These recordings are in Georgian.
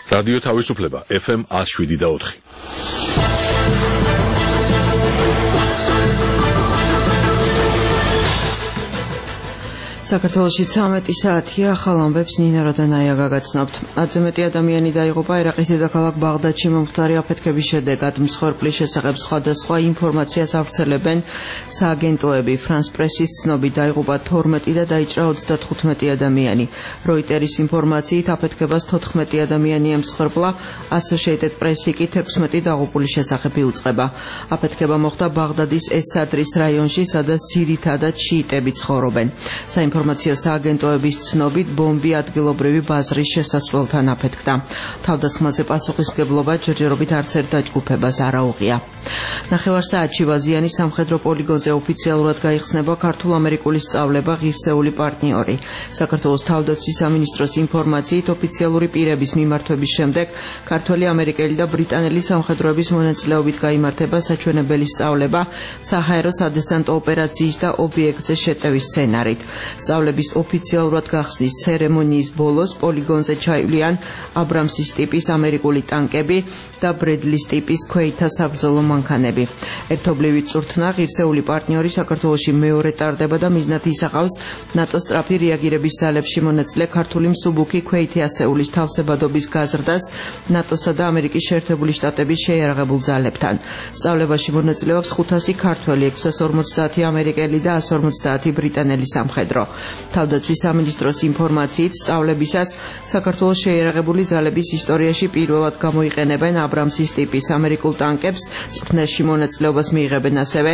რადიო თავისუფლება FM 107.4. საქართველოში 13 საათია, ახალ ამბებს ნინა როდანაია გაგაცნობთ. 10-ზე მეტი ადამიანი დაიღუპა ერაყის დედაქალაქ ბაღდადში მომხდარი აფეთქების შედეგად. მსხვერპლის შესახებ სხვადასხვა ინფორმაციას ავრცელებენ სააგენტოები. France Press-ის ცნობით დაიღუპა 12 და დაიჭრა 35 ადამიანი. Reuters ინფორმაციით აფეთქებას 14 ადამიანი ემსხვერპლა, Associated Press-ი კი 16 დაღუპულის შესახებ იუწყება. აფეთქება მოხდა ბაღდადის ეს-სადრის რაიონში, სადაც ძირითადად შიიტები ცხოვრობენ. საინფორმაციო სააგენტოების ცნობით ბომბი ადგილობრივი ბაზრის შესასვლელთან აფეთქდა. თავდასხმაზე პასუხისმგებლობა ჯერჯერობით არც ერთ დაჯგუფებას არ აუღია. ნახევარსაათში ვაზიანის სამხედრო პოლიგონზე ოფიციალურად გაიხსნება ქართულ-ამერიკული სწავლება ღირსეული პარტნიორი. საქართველოს თავდაცვის სამინისტროს ინფორმაციით ოფიციალური პირების მიმართვების შემდეგ ქართველი, ამერიკელი და ბრიტანელი სამხედროების მონაწილეობით გაიმართება საჩვენებელი სწავლება საჰაერო სადესანტო ოპერაციის და ობიექტზე შეტევის სცენარით. სწავლების ოფიციალურად გახსნის ცერემონიის ბოლოს პოლიგონზე ჩაივლიან აბრამსის ტიპის ამერიკული ტანკები და ბრედლის ტიპის ქვეითა საბრძოლო მანქანები. ერთობლივი წვრთნა ღირსეული პარტნიორი საქართველოში მეორე ტარდება და მიზნად ისახავს ნატოს სწრაფი რეაგირების ძალებში მონაწილე ქართული მსუბუქი ქვეითი ასეულის თავსებადობის გაზრდას ნატოსა და ამერიკის შეერთებული შტატების შეიარაღებულ ძალებთან. სწავლებაში მონაწილეობს 500 ქართველი, 650 ამერიკელი და 150 ბრიტანელი სამხედრო. თავდაცვის სამინისტროს ინფორმაციით სწავლებისას საქართველოს შეიარაღებული ძალების ისტორიაში პირველად გამოიყენებენ აბრამსის ტიპის ამერიკულ ტანკებს, წვრთნაში მონაწილეობას მიიღებენ ასევე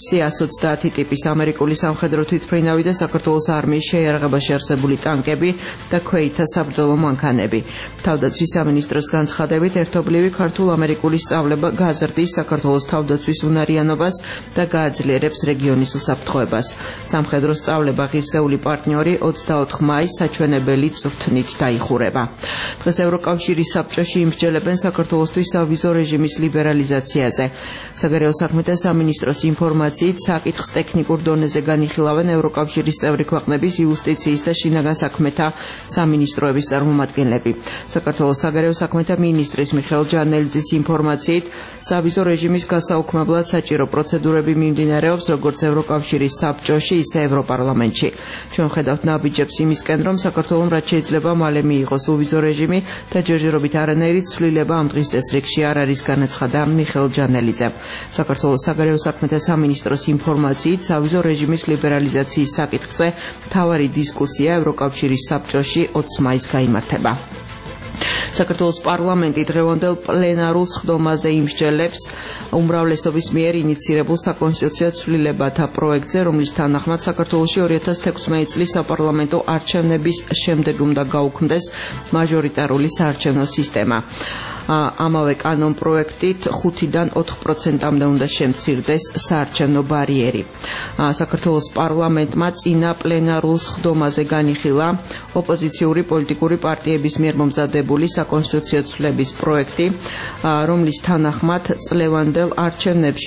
C-130 ტიპის ამერიკული სამხედრო თვითმფრინავი და საქართველოს არმიის შეიარაღებაში არსებული ტანკები და ქვეითა საბრძოლო მანქანები. თავდაცვის სამინისტროს განცხადებით ერთობლივი ქართულ-ამერიკული სწავლება გაზრდის საქართველოს თავდაცვის უნარიანობას და გააძლიერებს რეგიონის უსაფრთხოებას. სამხედრო სწავლება ღირსეული პარტნიორი 24 მაისს საჩვენებელი წვრთნით დაიხურება. დღეს ევროკავშირის საბჭოში იმსჯელებენ საქართველოსთვის სავიზო რეჟიმის ლიბერალიზაციაზე. საგარეო საქმეთა სამინისტროს ინფორმაციით საკითხს ტექნიკურ დონეზე განიხილავენ ევროკავშირის წევრი ქვეყნების იუსტიციის და შინაგან საქმეთა სამინისტროების წარმომადგენლები. საქართველოს საგარეო საქმეთა მინისტრის მიხეილ ჯანელიძის ინფორმაციით სავიზო რეჟიმის გასაუქმებლად საჭირო პროცედურები მიმდინარეობს როგორც ევროკავშირის საბჭოში, ისე ევროპარლამენტში. ჩვენ ხედავთ ნაბიჯებს იმისკენ, რომ საქართველოს რაც შეიძლება მალე მიიღოს uvizო რეჟიმი და ჯერჯერობით არანაირი ცვლილება ამ დღის წესრიგში არ არის, განაცხადა მიხეილ ჯანელიძემ. საქართველოს საგარეო საქმეთა სამინისტროს ინფორმაციით სავიზო რეჟიმის ლიბერალიზაციის საკითხზე მთავარი დისკუსია ევროკავშირის საბჭოში 20 მაისს გაიმართება. საქართველოს პარლამენტი დღევანდელ პლენარულ სხდომაზე იმსჯელებს უმრავლესობის მიერ ინიცირებულ საკონსტიტუციო ცვლილებათა პროექტზე, რომლის თანახმად საქართველოში 2016 წლის საპარლამენტო არჩევნების შემდეგ უნდა გაუქმდეს მაჟორიტარული საარჩევნო სისტემა. ამავე კანონ პროექტით 5-დან 4%-მდე უნდა შემცირდეს საარჩევნო ბარიერი. საქართველოს პარლამენტმა წინა პლენარულ სხდომაზე განიხილა ოპოზიციური პოლიტიკური პარტიების მიერ მომზადებული საკონსტიტუციო ცვლილების პროექტი, რომლის თანახმად წლევანდელ არჩევნებში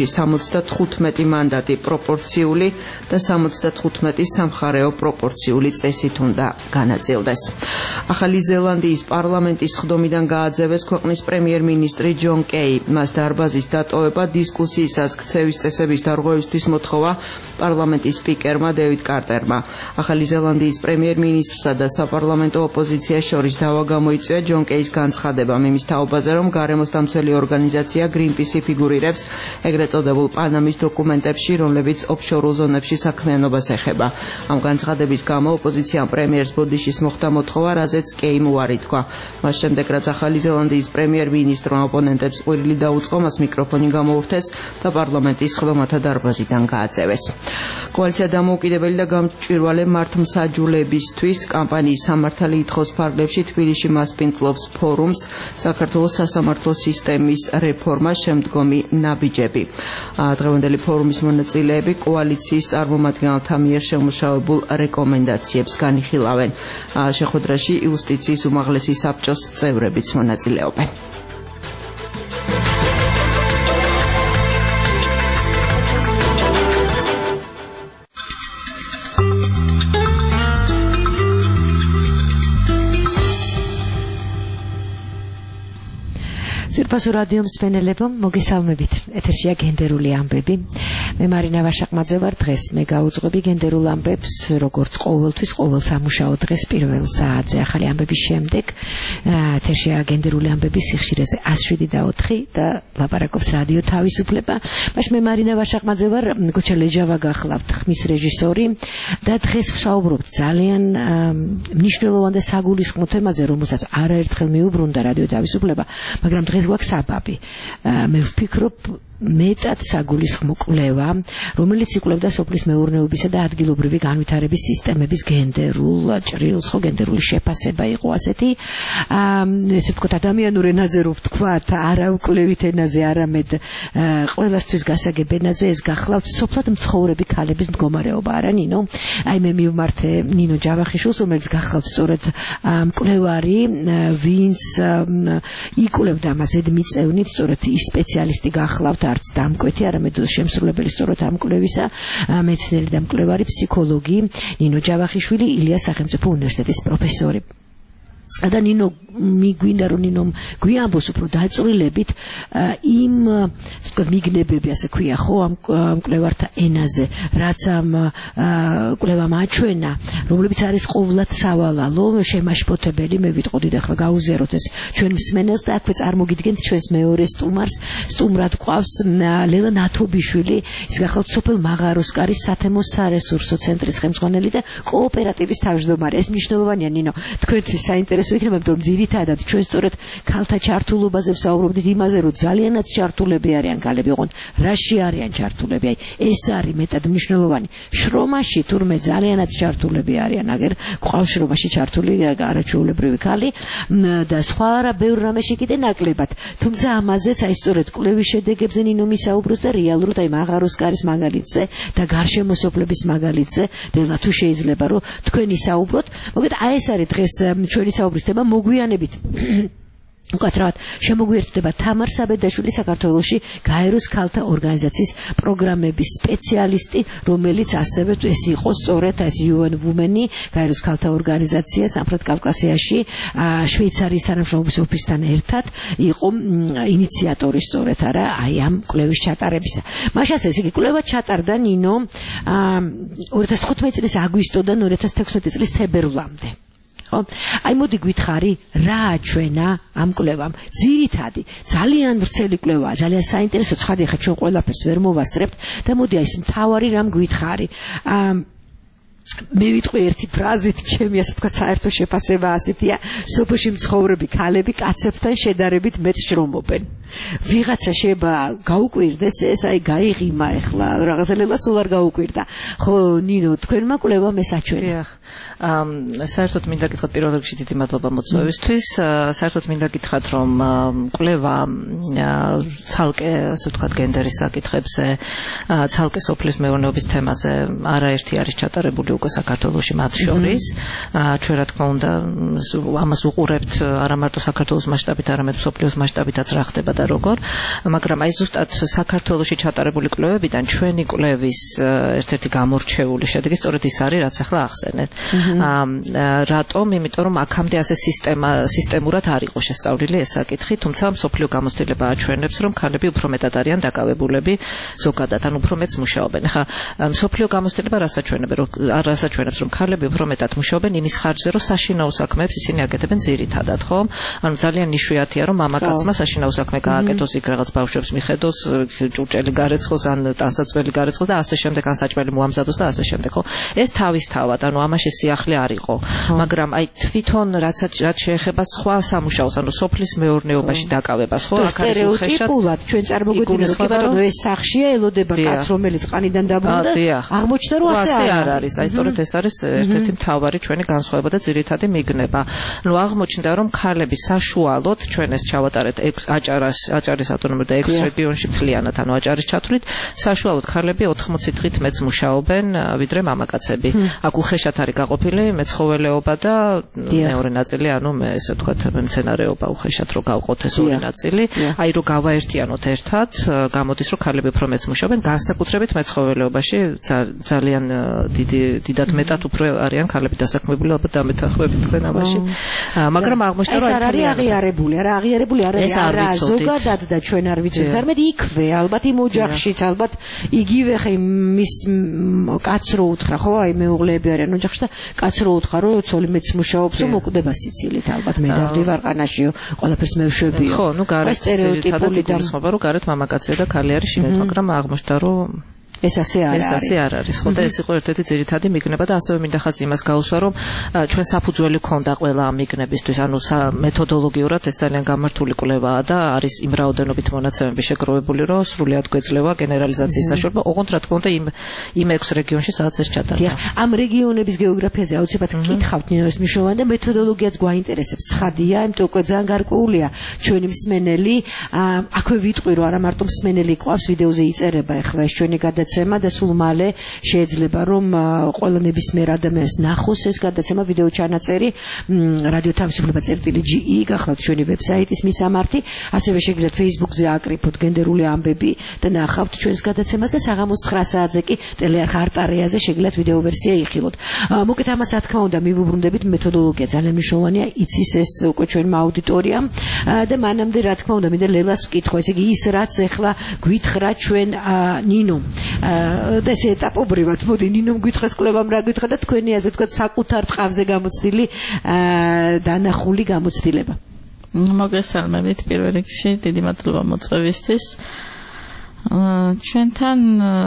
75 მანდატი პროპორციული და 75 სამხარეო პროპორციული წესით უნდა განაწილდეს. ახალი ზელანდიის პარლამენტის სხდომიდან გააძევეს ქვეყნის პრემიერ-მინისტრი ჯონ კეი. მას დარბაზის დატოვება, დისკუსიისას ქცევის წესების დარღვევისთვის მოთხოვა პარლამენტის სპიკერმა დევიდ კარტერმა. ახალი ზელანდიის პრემიერ-მინისტრსა და საპარლამენტო ოპოზიციას შორის დავა გამოიწვია ჯონ კეის განცხადებამ იმის თაობაზე, რომ გარემოს დამცველი ორგანიზაცია Greenpeace ფიგურირებს ეგრეთ წოდებულ პანამის დოკუმენტებში, რომლებიც ოფშორულ ზონებში საქმიანობას ეხება. ამ განცხადების გამო ოპოზიციამ პრემიერს ბოდიშის მოხდა მოთხოვა, რაზეც კეიმ უარი თქვა. მას შემდეგ, რაც ახალი ზელანდიის პრემიერ-მინისტრმა ოპონენტებს ყვირილი დაუწყო, მას მიკროფონი გამოურთეს და პარლამენტის სხდომათა დარბაზიდან გააწევეს. კოალიცია დამოუკიდებელი და გამჭვირვალე მართლმსაჯულებისთვის კამპანიის სამართალი ითხოვს ფარგლებში თბილისში მასპინძლობს ფორუმს საქართველოს სასამართლო სისტემის რეფორმა შემდგომი ნაბიჯები. დღევანდელი ფორუმის მონაწილეები კოალიციის წარმომადგენელთა მიერ შემუშავებულ რეკომენდაციებს განიხილავენ. შეხვედრაში იუსტიციის უმაღლესი საბჭოს წევრებიც მონაწილეობენ. Სირფასო რადიო მსმენელებო, მოგესალმებით. ეთერშია გენდერული ამბები. მე მარინა ვაშაყმაძე ვარ. დღეს მე გავუძღვები გენდერულ ამბებს, როგორც ყოველთვის, ყოველ სამუშაო დღეს პირველ საათზე ახალი ამბების შემდეგ. ეთერშია გენდერული ამბები სიხშირეზე 107.4 და ლაპარაკობს რადიო თავისუფლება. მაშ მე მარინა ვაშაყმაძე ვარ, გოჩა ლეჯავა გახლავთ, ხმის რეჟისორი და დღეს ვსაუბრობთ ძალიან მნიშვნელოვან და საგულისხმო თემაზე, რომელსაც არაერთხელ მიუბრუნდა რადიო თავისუფლება, მაგრამ დღეს გვაქვს საბაბი. მე ვფიქრობ მეტად საგულისხმო კვლევა, რომელიც იკვლევდა სოფლის მეურნეობისა და ადგილობრივი განვითარების სისტემების გენდერულ ჭრილს, ხო გენდერული შეფასება იყო ასეთი, ესე ვთქვათ, ადამიანურ ენაზე რო ვთქვათ, არა უკვლევით ენაზე, არამედ ყველასთვის გასაგებ ენაზე, ეს გახლავთ სოფლად მცხოვრები ქალების მდგომარეობა, არა ნინო? აი მე მივმართე ნინო ჯავახიშვილს, რომელიც გახლავთ სწორედ მკვლევარი, ვინც იკვლევდა მას ედმიწევნით, სწორედ ის სპეციალისტი გახლავთ, არც დამკვეთი, არამედ შემსრულებელი სწორად ამ კვლევისა, მეცნიერი და მკვლევარი ფსიქოლოგი ნინო ჯავახიშვილი, ილიას სახელმწიფო უნივერსიტეტის პროფესორი. და ნინო მიგვინდა რომ ნინომ გვიამბოს უფრო დაწვრილებით იმ ვთქვათ მიგნებები, ასე ქვია ხო, ამ მკვლევართა ენაზე, რაც ამ კვლევამ აჩვენა, რომლებიც არის ყოვლად სავალალო, შემაშფოთებელი. მე ვიტყოდით ახლა გაუზიაროთ ეს ჩვენ მსმენელს და აქვე წარმოგიდგენთ ჩვენს მეორე სტუმარს. სტუმრად გვყავს ლელა ნათობიშვილი, ის გახლავთ სოფელ მაღაროსკარის სათემო სარესურსო ცენტრის ხელმძღვანელი და კოოპერატივის თავმჯდომარე. ეს მნიშვნელოვანია ნინო თქვენთვის საინტერესო იქნება, რომ ძირითადად ჩვენ სწორედ ქალთა ჩართულობაზე ვსაუბრობდით, იმაზე, რომ ძალიანაც ჩართულები არიან ქალები, ოღონდ რაში არიან ჩართულები. აი ეს არის მეტად მნიშვნელოვანი. შრომაში თურმე ძალიანაც ჩართულები არიან, აგერ გვყავს შრომაში ჩართული არაჩვეულებრივი ქალი და სხვა რა ბევრ რამეში კიდე ნაკლებად. თუმცა ამაზეც აი სწორედ კვლევის შედეგებზე ნინო მისაუბროს და რეალურად აი მაღაროსკარის მაგალითზე და გარშემოსოფლების მაგალითზე, რეალურად თუ შეიძლება რომ თქვენი საუბროთ. მოგეთ აი ეს არის დღეს ჩვენი საუბრის თემა, მოგვიანებით უკაცრავად შემოგვიერთდება თამარ საბედაშვილი, საქართველოში გაეროს ქალთა ორგანიზაციის პროგრამების სპეციალისტი, რომელიც ასევე ეს იყო სწორედ ეს UN Women-ი, გაეროს ქალთა ორგანიზაცია სამხრეთ კავკასიაში შვეიცარიის თანამშრომლობის ოფისთან ერთად იყო ინიციატორი სწორედ არა აი ამ კვლევის ჩატარებისა. მაშას ეს იგი კვლევა ჩატარდა ნინო 2015 წლის აგვისტოდან 2016 წლის თებერვლამდე. აი მოდი გითხარი რა აჩვენა ამ კვლევამ. ძირითადი ძალიან ვრცელი კვლევაა, ძალიან საინტერესო, ცხადი ხა ჩვენ ყველაფერს ვერ მოვასწრებთ და მოდი აი ეს მთავარი რამ გითხარი. მე ვიტყვი ერთი ფრაზით, ჩემი ასე ვთქვათ საერთო შეფასება ასეთია, სოფელში მცხოვრები ქალები კაცებთან შედარებით მეტ შრომობენ. ვიღაცა შეიძლება გაუკვირდეს ეს, აი გაიღიმა ეხლა რაღაცა ლელა სულ არ გაუკვირდა. ხო ნინო, თქვენმა კვლევამ ეს აჩვენა. დიახ. საერთოდ მინდა გითხრათ პირველ რიგში დიდი მადლობა მოწვევისთვის. საერთოდ მინდა გითხრათ რომ კვლევა ცალკე ასე ვთქვათ გენდერის საკითხებზე, ცალკე სოფლის მეურნეობის თემაზე არაერთი არის ჩატარებული უკვე საქართველოში მათ შორის. ჩვენ რა თქმა უნდა ამას უყურებთ არა მარტო საქართველოს მასშტაბით, არამედ მსოფლიოს მასშტაბითაც რა ხდება და როგორ, მაგრამ აი ზუსტად საქართველოში ჩატარებული კვლევებიდან ჩვენი კვლევის ერთ-ერთი გამორჩეული შედეგი სწორედ ის არის, რაც ახლა ახსენეთ. რატომ? იმიტომ რომ აქამდე ასე სისტემურად არ იყო შესწავლილი ეს საკითხი, თუმცა მსოფლიო გამოცდილება აჩვენებს, რომ ქალები უფრო მეტად არიან დაკავებულები ზოგადად, ან უფრო მეტს მუშაობენ. ახლა მსოფლიო გამოცდილება რასაც აჩვენებს, რომ ქალები უფრო მეტად მუშაობენ იმის ხარჯზე, რომ საშინაო საქმეებს ისინი აკეთებენ ძირითადად, ხო? ანუ ძალიან იშვიათია, რომ მამაკაცმა საშინაო საქმე გააკეთოს, იქ რაღაც ბავშვებს მიხედოს, ჭურჭელი გარეცხოს, ან ტანსაცმელი გარეცხოს და ასე შემდეგ, ან საჭმელი მოამზადოს და ასე შემდეგ, ხო? ეს თავისთავად, ანუ ამაში სიახლე არ იყო, მაგრამ აი თვითონ რაც შეეხება სხვა სამუშაოს, ანუ სოფლის მეურნეობაში დაკავებას, ხო? აქ არის სტერეოტიპულად ჩვენ წარმოგვიდგინეთ, რომ ეს სახშია ელოდება კაც, რომელიც ყანიდან დაბრუნდა, აღმოჩნდა რომ ასე არ არის. აი სწორედ ეს არის ერთ-ერთი მთავარი ჩვენი განსხვავება და ძირითადი მიგნება. ნუ აღმოჩნდა რომ ქალები საშუალოდ ჩვენ ეს ჩავატარეთ 6 აჭარის ავტონომიურ და 6 რეგიონში მთლიანად, ანუ აჭარის ჩათვლით, საშუალოდ ქალები 80 დღით მეც მუშაობენ ვიდრე მამაკაცები. აქ უხეშად არის გაყოფილი მეცხოველეობა და მეორე ნაწილი, ანუ ესე ვთქვათ, მცენარეობა უხეშად რო გავყოთ ეს ორი ნაწილი. აი რო გავაერთიანოთ ერთად, გამოდის რომ ქალები უფრო მეც მუშაობენ, განსაკუთრებით მეცხოველეობაში ძალიან დიდად მეტად უფრო არიან ქალები დასაქმებული, ალბათ დამეთანხმებით თქვენ ამაში. მაგრამ აღმოჩნდა რომ ეს არ არის აღიარებული, არა აღიარებული, არა ზოგ გადადდა ჩვენ არ ვიცით თერმედ იქვე ალბათ იმ ოჯახშიც ალბათ იგივე ხე მის კაცს რო უთხრა ხო აი მეუღლეები არიან ოჯახში და კაცს რო უთხრა რომ ცოლი მეც მუშაობს რომ მოკვდება სიცილით ალბათ მე დავდივარ ყანაშიო ყველაფერს მევშვებიო ხო ნუ გარეთ სტერეოტიპული დამხობა რომ გარეთ მამაკაცია და ქალი არის შინეთ მაგრამ აღმოჩნდა რომ ეს ასე არ არის ხო და ეს იყო ერთ-ერთი ძირითადი მიგნება და ასევე მინდა ხაზი იმას გაუსვა რომ ჩვენ საფუძველი ქონდა ყველა ამ მიგნებისთვის ანუ მეთოდოლოგიურად ეს ძალიან გამართული კვლევაა და არის იმ რაოდენობით მონაცემები შეგროვებული რომ სრულად გვეძლევა გენერალიზაციის საშუალება ოღონდ რა თქმა უნდა იმ 6 რეგიონში სადაც ეს ჩატარდა ამ რეგიონების გეოგრაფიაზე აუცილებლად გითხავთ ნინო ეს მნიშვნელოვანი და მეთოდოლოგიაც გვაინტერესებს ცხადია იმიტომ უკვე ძალიან გარკვეულია ჩვენი მსმენელი აქვე ვიტყვი რომ არა მარტო მსმენელი ყავს ვიდეოზე იწერება ახლა ეს ჩვენი გადაცემა და სულ მალე შეიძლება რომ ყველა ნებისმიერ ადამიანს ნახოს ეს გადაცემა ვიდეო ჩანაწერი რადიო თავისუფლება.ge გახლავთ ჩვენი ვებსაიტის მისამართი ასევე შეგიძლიათ Facebook-ზე აკრიფოთ გენდერული ამბები და ნახავთ ჩვენს გადაცემას და საღამოს 9 საათზე კი ტელეარხ არტარიაზე შეგიძლიათ ვიდეო ვერსია იხილოთ მოკეთ ამას რა თქმა უნდა მივუბრუნდებით მეთოდოლოგია ძალიან მნიშვნელოვანია იცის ეს უკვე ჩვენმა აუდიტორიამ და მანამდე რა თქმა უნდა მინდა ლელას ვკითხო ესე იგი ის რაც ახლა გვითხრა ჩვენ ნინო და ეს ეტაპობრივად მოდი ნინომ გითხრას კვლევამ რა გითხრა და თქვენი ასე თქვა საკუთარ ტყავზე გამოცდილი დანახული გამოცდილება მოგესალმებით პირველ რიგში დიდი მადლობა მოწვევისთვის ჩვენთან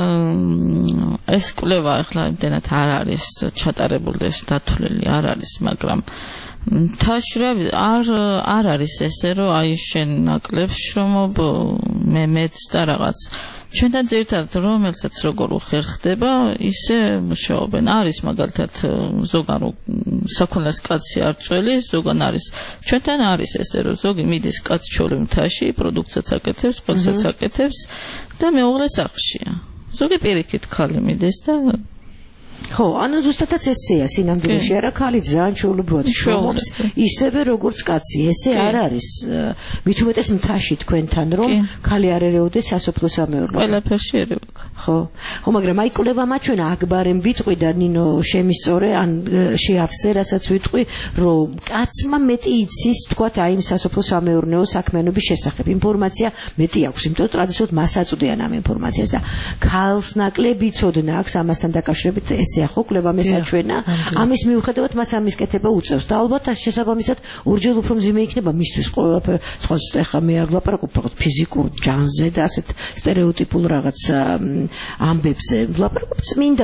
ეს კვლევა ახლა იმდენად არ არის ჩატარებული და დათვლილი არ არის მაგრამ თაშრები არ არის ესე რომ აი შენ ნაკლებს შრომობ მე მეც და რაღაც ჩვენთან ძირითადად რომელსაც როგორ უხერხდება ისე მუშაობენ არის მაგალითად ზოგან საქონლის კაცი არ წველი ზოგან არის ჩვენთან არის ესე რომ ზოგი მიდის კაცჩოლი მთაში პროდუქციას აკეთებს ყველსაც აკეთებს და მეუღლე სახლშია ზოგი პირიქით ხალი მიდის და ხო, ანუ ზუსტადაც ესეა სინამდვილეში არა ქალი ძალიან ჩვეულებრივად შრომობს ისევე როგორც კაცი ესე არ არის მით უმეტეს მთაში თქვენთან რომ ქალი არ ერეოდეს სასოფლო-სამეურნეო ყველაფერში ერევა ხო მაგრამ აი კვლევა მაჩვენა აქბარემ ვიტყვი და ნინო შემისწორე ან შეავსე რასაც ვიტყვი რომ კაცმა მეტი იცის თქვათ აი იმ სასოფლო-სამეურნეო საქმიანობის შესახებ ინფორმაცია მეტი აქვს იმიტომ რომ ტრადიციულად მას აწვდიან ამ ინფორმაციას და ქალს ნაკლები ცოდნა აქვს ამასთან დაკავშირებით ესე ხო კვლევა მესაჩვენა ამის მიუხედავად მას ამის კეთება უწევს და ალბათ შესაბამისად ორჯერ უფრო მძიმე იქნება მისთვის ყველაფერ სხვა ახლა მე არ ვლაპარაკობ ფחות ფიზიკურ ჯანზე და ასეთ სტერეოტიპულ რაღაც ამბებზე ვლაპარაკობ წმინდა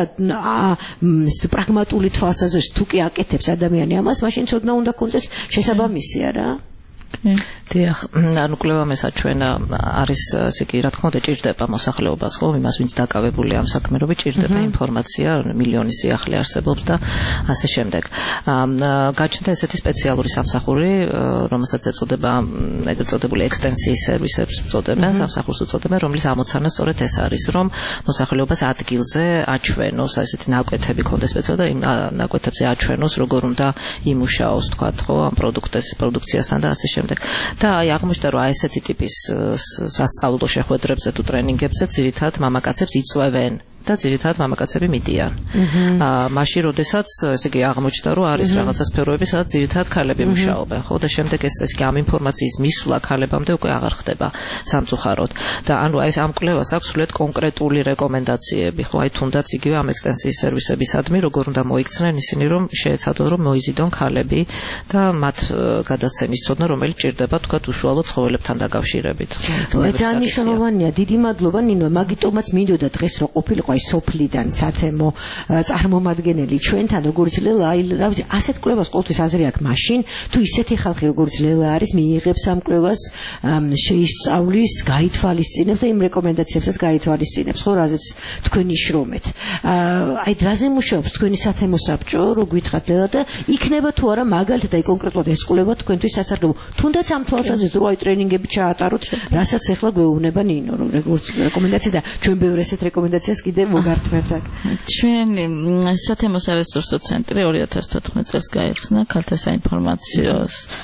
პრაგმატული თვალსაზრისით თუ კი აკეთებს ადამიანი ამას მაშინ ცოდნა უნდა კონდეს შესაბამისი არა დიახ, ანუ კვლევა მესაჩვენა არის ესე იგი რა თქმა უნდა ჭირდება მოსახლეობას ხო იმას ვინც დაკავებული ამ საქმიანობით ჭირდება ინფორმაცია მილიონი სიახლე არსებობს და ასე შემდეგ. გაჩნდა ესეთი სპეციალური სამსახური რომელსაც ეწოდება ეგრეთ წოდებული ექსტენსიის სერვისებს წოდებენ სამსახურს უწოდებენ რომლის ამოცანა სწორედ ეს არის რომ მოსახლეობას ადგილზე აჩვენოს ესეთი ნაკვეთები ქონდეს სპეციალურად და იმ ნაკვეთებზე აჩვენოს როგორ უნდა იმუშაოს თქვა ხო ამ პროდუქციასთან და ასე შემდეგ. და აი აღმოჩნდა რომ ესეთი ტიპის სასწავლო შეხვედრებზე თუ ტრენინგებზე ძირითადად მამაკაცებს იწვევენ და ძირითადად მამაკაცები მიდიან. მაშინ როდესაც ესე იგი აღმოჩნდა რომ არის რაღაცა სფეროები სადაც ძირითადად ქალები მუშაობენ ხო და შემდეგ ეს ამ ინფორმაციის მისვლა ქალებამდე უკვე აღარ ხდება სამწუხაროდ და ანუ ეს ამ კვლევას აქვს სრულიად კონკრეტული რეკომენდაციები ხო აი თუნდაც იგივე ამ ექსტენსიის სერვისებისადმი როგორ უნდა მოიქცნენ ისინი რომ შეეცადონ რომ მოიზიდონ ქალები და მათ გადასცემის ცოდნა რომელიც ჭირდება თქვა უშუალო ცხოველებთან დაკავშირებით. ძალიან მნიშვნელოვანია დიდი მადლობა ნინო მაგიტომაც მინდოდა დღეს რომ ყოფილიყო აი სოფლიდან სათემო წარმომადგენელი ჩვენთან როგორც ლელა აი რა ვიცი ასეთ კვლევას ყოველთვის აზრი აქვს მაშინ თუ ისეთი ხალხი როგორც ლელა არის მიიღებს ამ კვლევას შეისწავლის გაითვალისწინებს და იმ რეკომენდაციებსაც გაითვალისწინებს ხო რაზეც თქვენი შრომეთ აი დრაზე მუშაობს თქვენი სათემო საბჭო რო გითხრათ ლელა და იქნება თუ არა მაგალითად აი კონკრეტულად ეს კვლევა თქვენთვის სასარგებლო თუნდაც ამ თვალსაზრისით რომ აი ტრენინგები ჩაატაროთ რასაც ახლა გვეუბნება ნინო რომ როგორც რეკომენდაცია და ჩვენ ბევრ ესეთ რეკომენდაციას კიდე მოგართმევთ აქ. ჩვენი სათემო სარესურსო ცენტრი 2014 წელს გაიხსნა ქალთა საინფორმაციო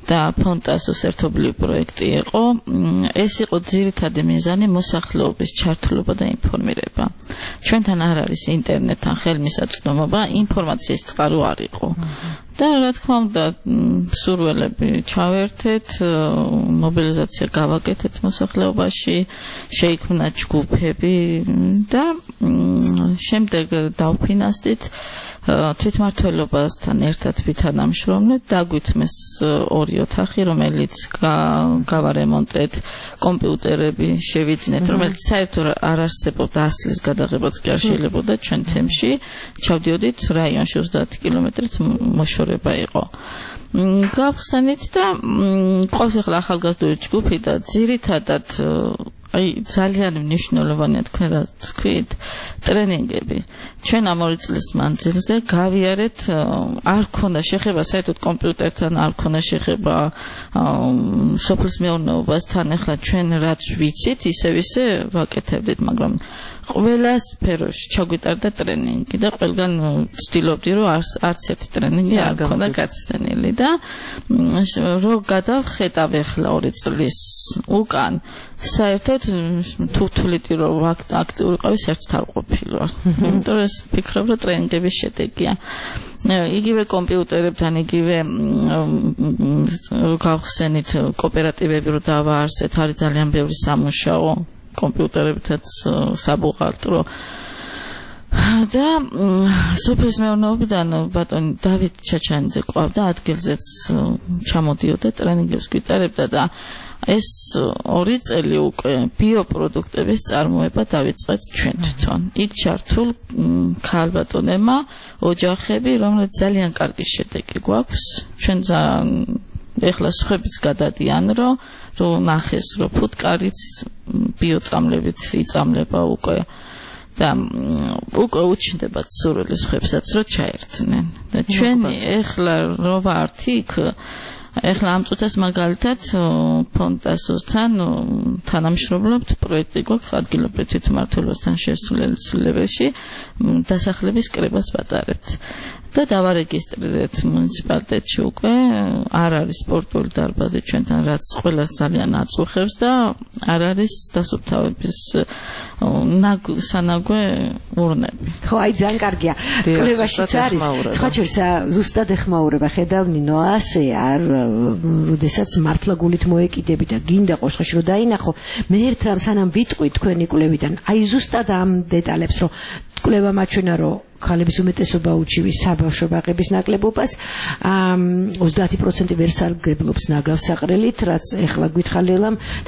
და ფონტასოს ერთობლივი პროექტი იყო. ეს იყო ძირითადი მიზანი მოსახლეობის ჩართულობა და ინფორმირება. ჩვენთან არ არის ინტერნეტთან ხელმისაწვდომობა, ინფორმაციის წყარო არ იყო. და რა თქმა უნდა, სურველები ჩავერთეთ, მობილიზაცია გავაკეთეთ მოსახლეობაში, შეიქმნა ჯგუფები და შემდეგ დავფინანსდით თვითმმართველობასთან ერთად ვითანამშრომლეთ, დაგვითმეს 2 ოთახი, რომელიც გავარემონტეთ, კომპიუტერები შევიძინეთ, რომელიც საერთოდ არ არსებობდა, ასლის გადაღებაც კი არ შეიძლებოდა ჩვენ თემში. ჩავდიოდით რაიონში 30 კილომეტრით მოშორება იყო. გავხსენით და ყავს ახლა ახალგაზრდული ჯგუფი და ძირითადად ძალიან მნიშვნელოვანია თქვენ რა თქვით ტრენინგები. ჩვენ ამ 2 წლის მანძილზე გავიარეთ, არ ქონდა შეხება საერთოდ კომპიუტერთან, არ ქონდა შეხება სოფლის მეურნეობასთან. ახლა ჩვენ რაც ვიცით, ისე ვაკეთებდით, მაგრამ ყველა სფეროში ჩაგვიტარდა ტრენინგი და ყველგან ვცდილობდი, რომ არც ერთი ტრენინგი არ ქონდა გაცდენილი და რო გადავხედავ ახლა 2 წლის უკან საერთოდ თუ თვლითი რომ აქტიური ყავი საერთოდ არ ყოფილა. იმიტომ რომ ვფიქრობ, რომ ტრენინგების შედეგია. იგივე კომპიუტერებთან, იგივე გავხსენით კოოპერატივები რო დავაარსეთ, არის ძალიან ბევრი სამუშაო კომპიუტერებითაც საბუღალტრო. და სოფლის მეურნეობიდან ბატონი დავით ჩაჩანიძე ყავდა, ადგილზეც ჩამოდიოდა, ტრენინგებს გვიტარებდა და ეს 2 წელი უკვე ბიოპროდუქტების წარმოება დავიწყეთ ჩვენ თვითონ. იქ ჩართულ ქალბატონებმა ოჯახები, რომელიც ძალიან კარგი შედეგი გვაქვს. ჩვენ ეხლა სხვებიც გადადიან, რომ ნახეს, რომ ფუტკარიც ბიოწამლებით იწამლება უკვე და უკვე უჩნდებათ სურვილი სხვებსაც, რომ ჩაერთნენ. და ჩვენი ეხლა რო ვართ იქ, ეხლა ამ წუთას მაგალითად ფონტასოსთან თანამშრომლობთ, პროექტი გვაქვს ადგილობრივ თვითმმართველობასთან შესულელ ცვლილებებში, დასახლების კრებას ვატარებთ. და დავარეგისტრირეთ მუნიციპალიტეტში უკვე, არ არის სპორტული დარბაზი ჩვენთან, რაც ყველას ძალიან აწუხებს და არ არის დასუფთავების სანაგვე ურნები. ხო, აი ძალიან კარგია. კვლევაშიც არის. სხვა შორის ზუსტად ეხმაურება ხედავ ნინო ასე არ როდესაც მართლა გულით მოეკიდები და გინდა ყოშხაში რომ დაინახო, მე ერთ რამ სანამ ვიტყვი თქვენი კვლევიდან, აი ზუსტად ამ დეტალებს რომ კვლევა მაჩვენა რომ ქალების უმეტესობა უჩივის საბავშვო ბაღების ნაკლებობას, 30% ვერ სარგებლობს ნაგავსაყრელით, რაც ეხლა გითხალელამ და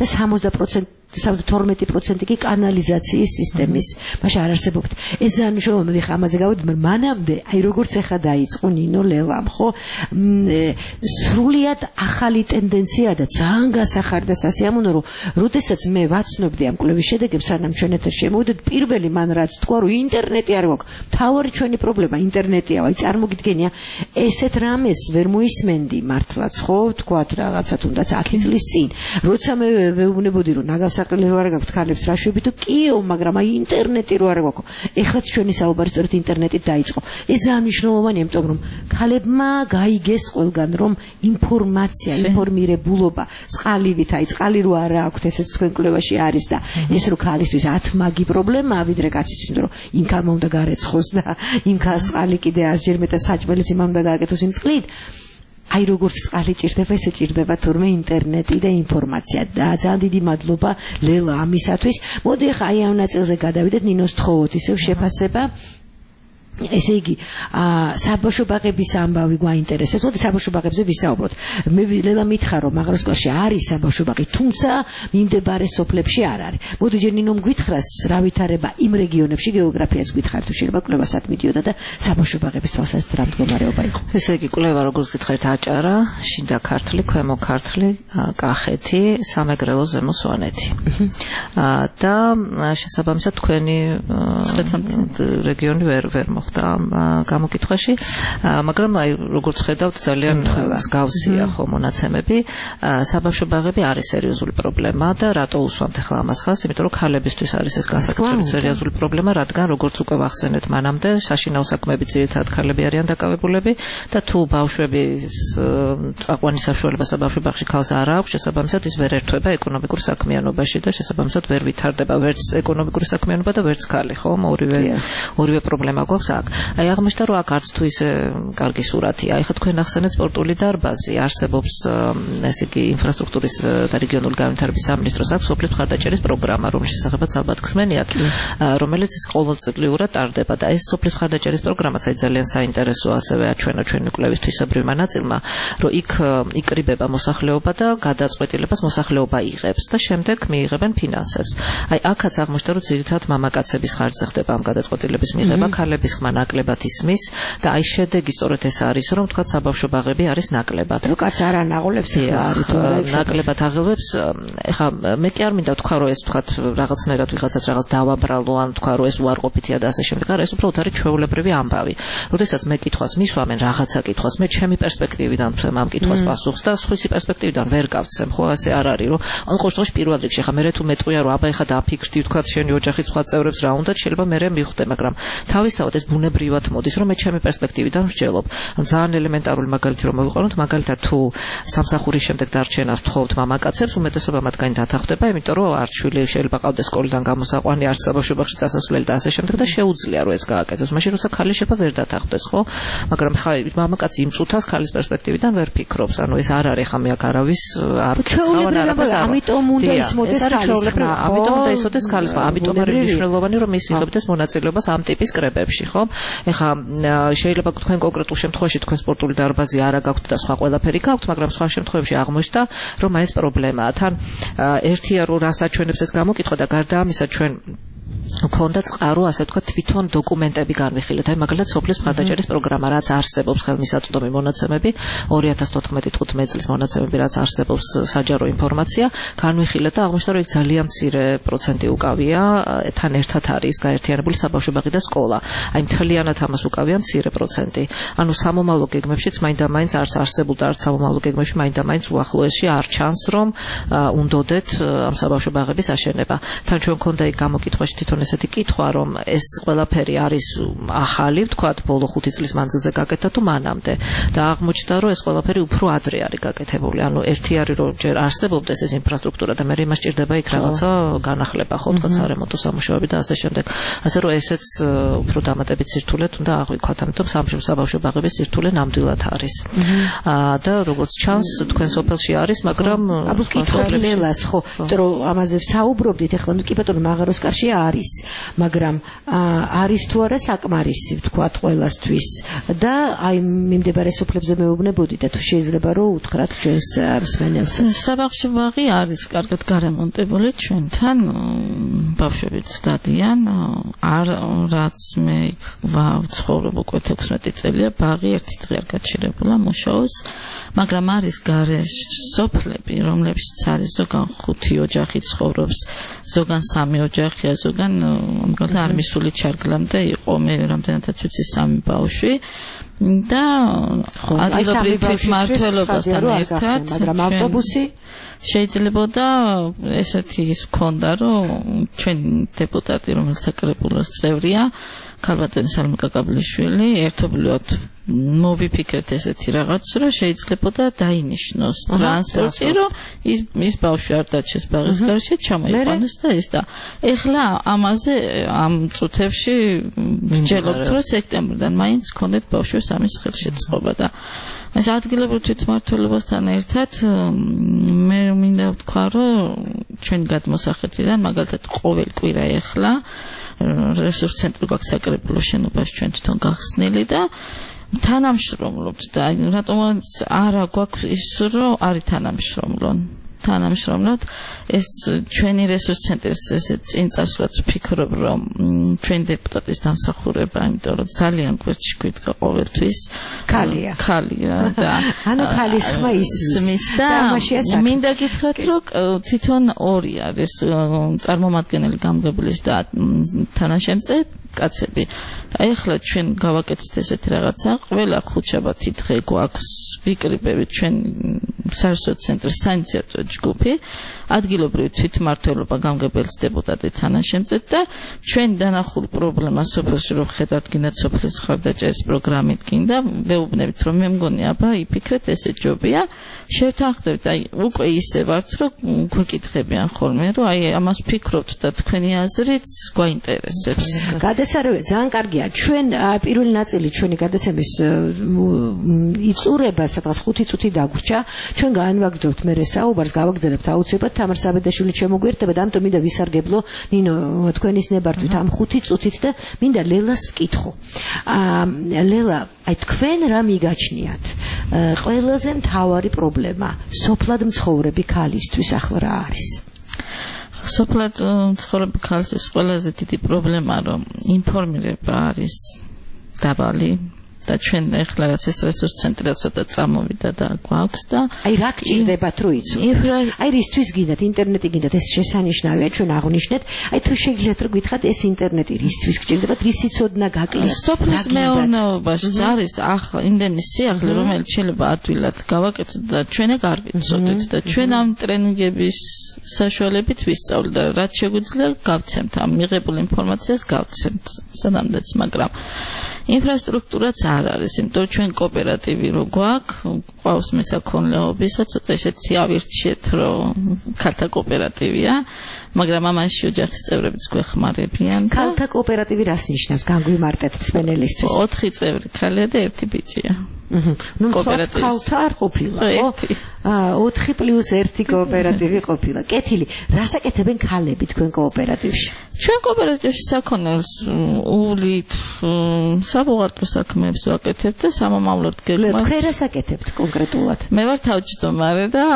72% კი კანალიზაციის სისტემის, მაშინ არ არსებობთ. ეს ძალიან მნიშვნელოვანია, ხა ამაზე გავედით, მაგრამ მანამდე, აი როგორც ეხა დაიწყო ნინო ლელამ, ხო? სრულიად ახალი ტენდენცია და ძალიან გასახარდა სასიამოვნო, რომ როდესაც მე ვაცნობდი ამ კვლევის შედეგებს, სანამ ჩვენ ეთერში შემოვიდეთ, პირველი მან რაც თქვა, რომ ინტერნეტი არ გვაქვს. მთავარი ჩვენი პრობლემა ინტერნეტია, აი წარმოგიდგენია, ესეთ რამეს ვერ მოისმენდი მართლაც, ხო? თქვათ რაღაცა თუნდაც 10 წლის წინ, როცა მე ვეუბნებოდი, რომ ნაგავსაყრელი რო არ გაქვთ ქალებს რა შვებითო, კიო, მაგრამ აი ინტერნეტი რო არ გვაქვს. ეხლაც ჩვენი საუბარი სწორედ ინტერნეტით დაიწყო. ეს ძალიან მნიშვნელოვანია, იმიტომ რომ ქალებმა გაიგეს ყველგან, რომ ინფორმაცია, ინფორმირებულობა, წყალივით, აი წყალი რო არა აქვთ, ესეც თქვენ კვლევაში არის და ეს რო ქალისთვის 10 მაგი პრობლემაა, ვიდრე კაცისთვის, იმიტომ რომ იმ ქალმა უნდა გარეცხოს და იმ ქალს წყალი კიდე 100-ჯერ მეტად საჭმელიც იმამ უნდა გააკეთოს იმ წყლით. აი როგორც წყალი ჭირდება, ესე ჭირდება თურმე ინტერნეტი და ინფორმაცია და ძალიან დიდი მადლობა ლელა ამისათვის. მოდი ახლა აი ამ ნაწილზე გადავიდეთ, ნინოს თხოვოთ ისევ შეფასება. ესე იგი, საბავშვო ბაღების ამბავი გვაინტერესებს. მოდი საბავშვო ბაღებზე ვისაუბროთ. მე ლელა მითხრა, რომ მაღროსკოში არის საბავშვო ბაღი, თუმცა მიმდებარე სოფლებში არ არის. მოდი ჯერ ნინომ გითხრას, რა ვითარება იმ რეგიონებში, გეოგრაფიაც გითხარით, თუ შეიძლება კვლევასაც მიდიოდა და საბავშვო ბაღების თვალსაზრისით რა მდგომარეობა იყო. ესე იგი, კვლევა როგორც გითხარით, აჭარა, შიდა ქართლი, ქვემო ქართლი, კახეთი, სამეგრელო, ზემო სვანეთი. და შესაბამისად თქვენი რეგიონი ვერ მოხდა გამოკითხვაში, მაგრამ აი როგორც ხედავთ ძალიან მსგავსია ხო მონაცემები. საბავშვო ბაღები არის სერიოზული პრობლემა და რატო უსვამთ ახლა ამას ხაზს? იმიტომ რომ ქალებისთვის არის ეს განსაკუთრებით სერიოზული პრობლემა, რადგან როგორც უკვე ვახსენეთ მანამდე, საშინაო საქმეები ძირითადად ქალები არიან დაკავებულები და თუ ბავშვების წაყვანის საშუალება საბავშვო ბაღში ქალს არ აქვს, შესაბამისად ის ვერ ერთვება ეკონომიკურ საქმიანობაში და შესაბამისად ვერ ვითარდება ვერც ეკონომიკური საქმიანობა და ვერც ქალი, ხო? ორივე პრობლემა გვაქვს აქ. აი აღმოჩნდა რომ აქ არც თუ ისე კარგი სურათია. აი ხა თქვენ ახსენეთ სპორტული დარბაზი, არსებობს ესე იგი ინფრასტრუქტურის და რეგიონული განვითარების სამინისტროს აქვს სოფლის მხარდაჭერის პროგრამა, რომლის შესახებაც ალბათ ხსმენიათ, რომელიც ყოველწლიურად ტარდება და ეს სოფლის მხარდაჭერის პროგრამაც აი ძალიან საინტერესოა ასევე აჩვენა ჩვენი კვლევის თვისებრივმა ნაწილმა, რომ იქ იკრიბება მოსახლეობა და გადაწყვეტილებას მოსახლეობა იღებს და შემდეგ მიიღებენ ფინანსებს. აი აქაც აღმოჩნდა რომ ძირითადად მამაკაცების ხარჯზე ხდება ამ გადაწყვეტილების მიღება, ქალების ხმა ნაკლებად ისმის და აი შედეგი სწორედ ეს არის, რომ თქვა საბავშვო ბაღები არის ნაკლებად. რომ კაც არ ანაღოლებს ნაკლებად აღელვებს. ეხლა მე კი არ მინდა თქვა რომ ეს თქვა რაღაცნაირად ვიღაცაც რაღაც დავაბრალო ან თქვა რომ ეს უარყოფითია და ასე შემდეგ. არა, ეს უბრალოდ არის ჩვეულებრივი ამბავი. როდესაც მე კითხვას მისვამენ რაღაცა კითხვას, მე ჩემი პერსპექტივიდან ვცემ ამ კითხვას პასუხს და სხვისი პერსპექტივიდან ვერ გავცემ, ხო, ასე არ არის, რომ ანუ ხო შემთხვევაში პირველ რიგში ხა მე თუ მეტყვია რომ აბა ეხა დააფიქრდი თქვა შენი ოჯახის სხვა წევრებს რა უნდა შეიძლება მე მივხვდე, მაგრამ თავისთავად ეს ბუნებრივად მოდის, რომ მე ჩემი პერსპექტივიდან ვსჯელობ. ანუ ძალიან ელემენტარული მაგალითი რომ მოვიყვანოთ, მაგალითად თუ სამსახურის შემდეგ დარჩენას ვთხოვთ მამაკაცებს, უმეტესობა მათგანი დათანხმდება, იმიტომ რომ არც შვილი შეიძლება ყავდეს სკოლიდან გამოსაყვანი, არც საბავშვო ბაღში წასასვლელი და ასე შემდეგ და შეუძლია რომ ეს გააკეთოს. მაშინ როცა ქალი შეიძლება ვერ დათანხმდეს, ხო? მაგრამ ხა მამაკაცი იმ წუთას ქალის პერსპექტივიდან ვერ ფიქრობს. ანუ ეს არ არის ხა მე აქ არავის არ ვცხოვარ, ამიტომ უნდა ისმოდეს ქალის ხმა. ამიტომ უნდა ისოდეს ქალის ხმა. ამიტომ არის მნიშვნელოვანი რომ ის იღებდეს მონაწილეობას ამ ტიპის კრებებში, ხო? ეხა შეიძლება თქვენ კონკრეტულ შემთხვევაში თქვენ სპორტული დარბაზი არა გაქვთ და სხვა ყველაფერი გაქვთ, მაგრამ სხვა შემთხვევებში აღმოჩნდა რომ ეს პრობლემაა. თან ერთია რომ რას აჩვენებს ეს გამოკითხვა და გარდა ამისა ჩვენ ქონდა წყარო, ასე ვთქვათ, თვითონ დოკუმენტები განვიხილეთ. აი მაგალითად სოფლის მხარდაჭერის პროგრამა, რაც არსებობს ხელმისაწვდომი მონაცემები, 2014-15 წლის მონაცემები, რაც არსებობს საჯარო ინფორმაცია, განვიხილეთ და აღმოჩნდა, რომ იქ ძალიან მცირე პროცენტი უკავია, თან ერთად არის გაერთიანებული საბავშვო ბაღი და სკოლა. აი მთლიანად ამას უკავია მცირე პროცენტი. ანუ სამომავლო გეგმებშიც მაინდა-მაინც არც არსებულ და არც სამომავლო გეგმებში მაინდა-მაინც უახლოესი არ ჩანს, რომ უნდოდეთ ამ საბავშვო ბაღების აშენება. თან ჩვენ ქონდა იქ გამოკითხვაში თვითონ ესეთი კითხვა, რომ ეს ყველაფერი არის ახალი, ვთქვათ, ბოლო 5 წლის მანძილზე გაკეთდა თუ მანამდე და აღმოჩნდა, რომ ეს ყველაფერი უფრო ადრე არის გაკეთებული. ანუ ერთი არის, რომ ჯერ არსებობდეს ეს ინფრასტრუქტურა და მე იმას ჭირდება იქ რაღაცა განახლება, ხო, თქვათ, სარემონტო სამუშაოები და ასე შემდეგ. ასე რომ ესეც უფრო დამატებით სირთულედ უნდა აღვიქვათ, ამიტომ საბავშვო ბაღების სირთულე ნამდვილად არის. და როგორც ჩანს, თქვენ სოფელში არის, მაგრამ აბუ კითხულელას, ხო, რომ ამაზე საუბრობდით, ეხლა კი ბატონო მაღაროსკარში არის, მაგრამ არის თუ არა საკმარისი ვთქვათ ყველასთვის და აი მიმდებარე სოფლებზე მეუბნებოდი და თუ შეიძლება რომ უთხრათ ჩვენს მსმენელსაც. საბავშვო ბაღი არის კარგად გარემონტებული ჩვენთან, ბავშვებიც დადიან, არ რაც მე ვცხოვრობ უკვე 16 წელია, ბაღი ერთი დღე არ გაჩერებულა, მუშაობს, მაგრამ არის გარეშ სოფლები, რომლებშიც არის ზოგან 5 ოჯახი ცხოვრობს, ზოგან 3 ოჯახია, ზოგან მაგალითად არ მისული ჩარგლამდე იყო მე რამდენადაც ვიცი 3 ბავშვი და ადგილობრივ თვითმმართველობასთან ერთად, მაგრამ ავტობუსი შეიძლება და ესეთი ის ქონდა, რომ ჩვენ დეპუტატი, რომელიც საკრებულოს წევრია, ქალბატონი სალმა კაკაბლიშვილი, ერთობლივად მოვიფიქრეთ ესეთი რაღაც, რომ შეიძლება და დაინიშნოს ტრანსპორტი, რომ ის ბავშვი არ დაჩეს ბაღის გარშე, ჩამოიყვანოს და ის და ეხლა ამაზე ამ წუთებში ვჯელობთ, რომ სექტემბრიდან მაინც გქონდეთ ბავშვებს ამის ხელშეწყობა და ეს ადგილობრივ თვითმმართველობასთან ერთად მე მინდა ვთქვა, რომ ჩვენ გადმოსახეთიდან მაგალითად ყოველ კვირა ეხლა რესურს ცენტრი გვაქვს საკრებულო შენობაში ჩვენ თვითონ გახსნილი და თანამშრომლობთ და რატომაც არა გვაქვს ის რომ არის თანამშრომლონ თანამშრომლად ეს ჩვენი რესურს ცენტრის წინ წასვლაც ვფიქრობ რომ ჩვენი დეპუტატის დამსახურება იმიტომ რომ ძალიან გვერდში გვიდგა ყოველთვის ქალია და ანუ ქალის ხმა ისმის და მინდა გითხრათ რომ თვითონ ორი არის წარმომადგენელი გამგებლის და თანაშემწე კაცები აი ახლა ჩვენ გავაკეთეთ ესეთი რაღაცა ყველა ხუთშაბათი დღე გვაქვს ვიკრიბებით ჩვენ საერთო ცენტრის საინიციატივო ჯგუფი ადგილობრივი თვითმმართველობა გამგებელს დეპუტატი თანაშემწე და ჩვენ დანახულ პრობლემას სოფელში რომ ხედავთ გინდა სოფლის ხარდაჭერის პროგრამით გინდა ვეუბნებით რომ მე მგონი აბა იფიქრეთ ესე ჯობია შევთანხმდებით აი უკვე ისე ვართ რომ გვეკითხებიან ხოლმე რომ აი ამას ვფიქრობთ და თქვენი აზრიც გვაინტერესებს გადასარევი ძალიან კარგია ჩვენ პირველი ნაწილი ჩვენი გადაცემის იწურება სადღაც 5 წუთი დაგვრჩა ჩვენ განვაგრძობთ მე საუბარს გავაგრძელებთ აუცილებლად თამარ საბედაშვილი შემოგვიერთებათ ამიტომ მინდა ვისარგებლო ნინო თქვენის ნებართვით ამ 5 წუთით და მინდა ლელას ვკითხო ლელა აი თქვენ რა მიგაჩნიათ ყველაზე მთავარი პრობლემა სოფლად მცხოვრები ქალისთვის ახლა რა არის სოფლად მცხოვრები ქალისთვის ყველაზე დიდი პრობლემა რომ ინფორმირება არის დაბალი და ჩვენ ახლა რაც ეს რესურს ცენტრი ცოტა წამოვიდა და გვაქვს და აი რა გჭირდებათ რომ იცოდეთ აი რისთვის გინდათ ინტერნეტი გინდათ ეს შესანიშნავია ჩვენ აღნიშნეთ აი თუ შეგიძლიათ რომ გითხრათ ეს ინტერნეტი რისთვის გჭირდებათ რის იცოდნა გაკლეს სოფლის მეურნეობაში არის ახლა იმდენი სიახლე რომელიც შეიძლება ადვილად გავაკეთოთ და ჩვენ ეგ არ ვიცოდეთ და ჩვენ ამ ტრენინგების საშუალებით ვისწავლეთ და რაც შეგვიძლია გავცემთ ამ მიღებულ ინფორმაციას გავცემთ სანამდეც მაგრამ ინფრასტრუქტურაც არ არის, იმიტომ რომ ჩვენ კოოპერატივი რო გვაქვს, ყავს მესაქონლეობისა, ცოტა ისეთი ავირჩიეთ, რომ ქალთა კოოპერატივია, მაგრამ ამაში ოჯახის წევრებიც გვეხმარებიან. ქალთა კოოპერატივი რას ნიშნავს? განგვიმარტეთ მსმენელისთვის. 4 წევრი ქალია და 1 ბიჭია. ნუ ქალთა არ ყოფილა, ხო? 4+1 კოოპერატივი ყოფილა. კეთილი, რას აკეთებენ ქალები თქვენ კოოპერატივში? ჩვენ კოოპერატივში საქონელს ულით საბუღალტრო საქმეებს ვაკეთებთ და სამომავლოდ გეგმავთ. თქვენ რას აკეთებთ კონკრეტულად? მე ვარ თავმჯდომარე და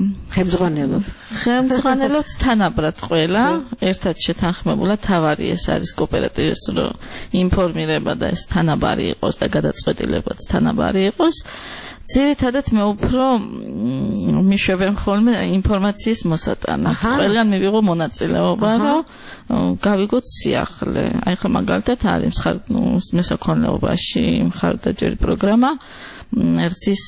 ხელმძღვანელობთ თანაბრად ყველა, ერთად შეთანხმებულად თავარი ეს არის კოოპერატივის რომ ინფორმირება და ეს თანაბარი იყოს და გადაწყვეტილებაც თანაბარი იყოს. ძირითადად მე უფრო მიშვებენ ხოლმე ინფორმაციის მოსატანად. ყველგან მივიღო მონაწილეობა, რომ გავიგოთ სიახლე. აი ხა მაგალითად არის მესაქონლეობაში მხარდაჭერი პროგრამა ერთის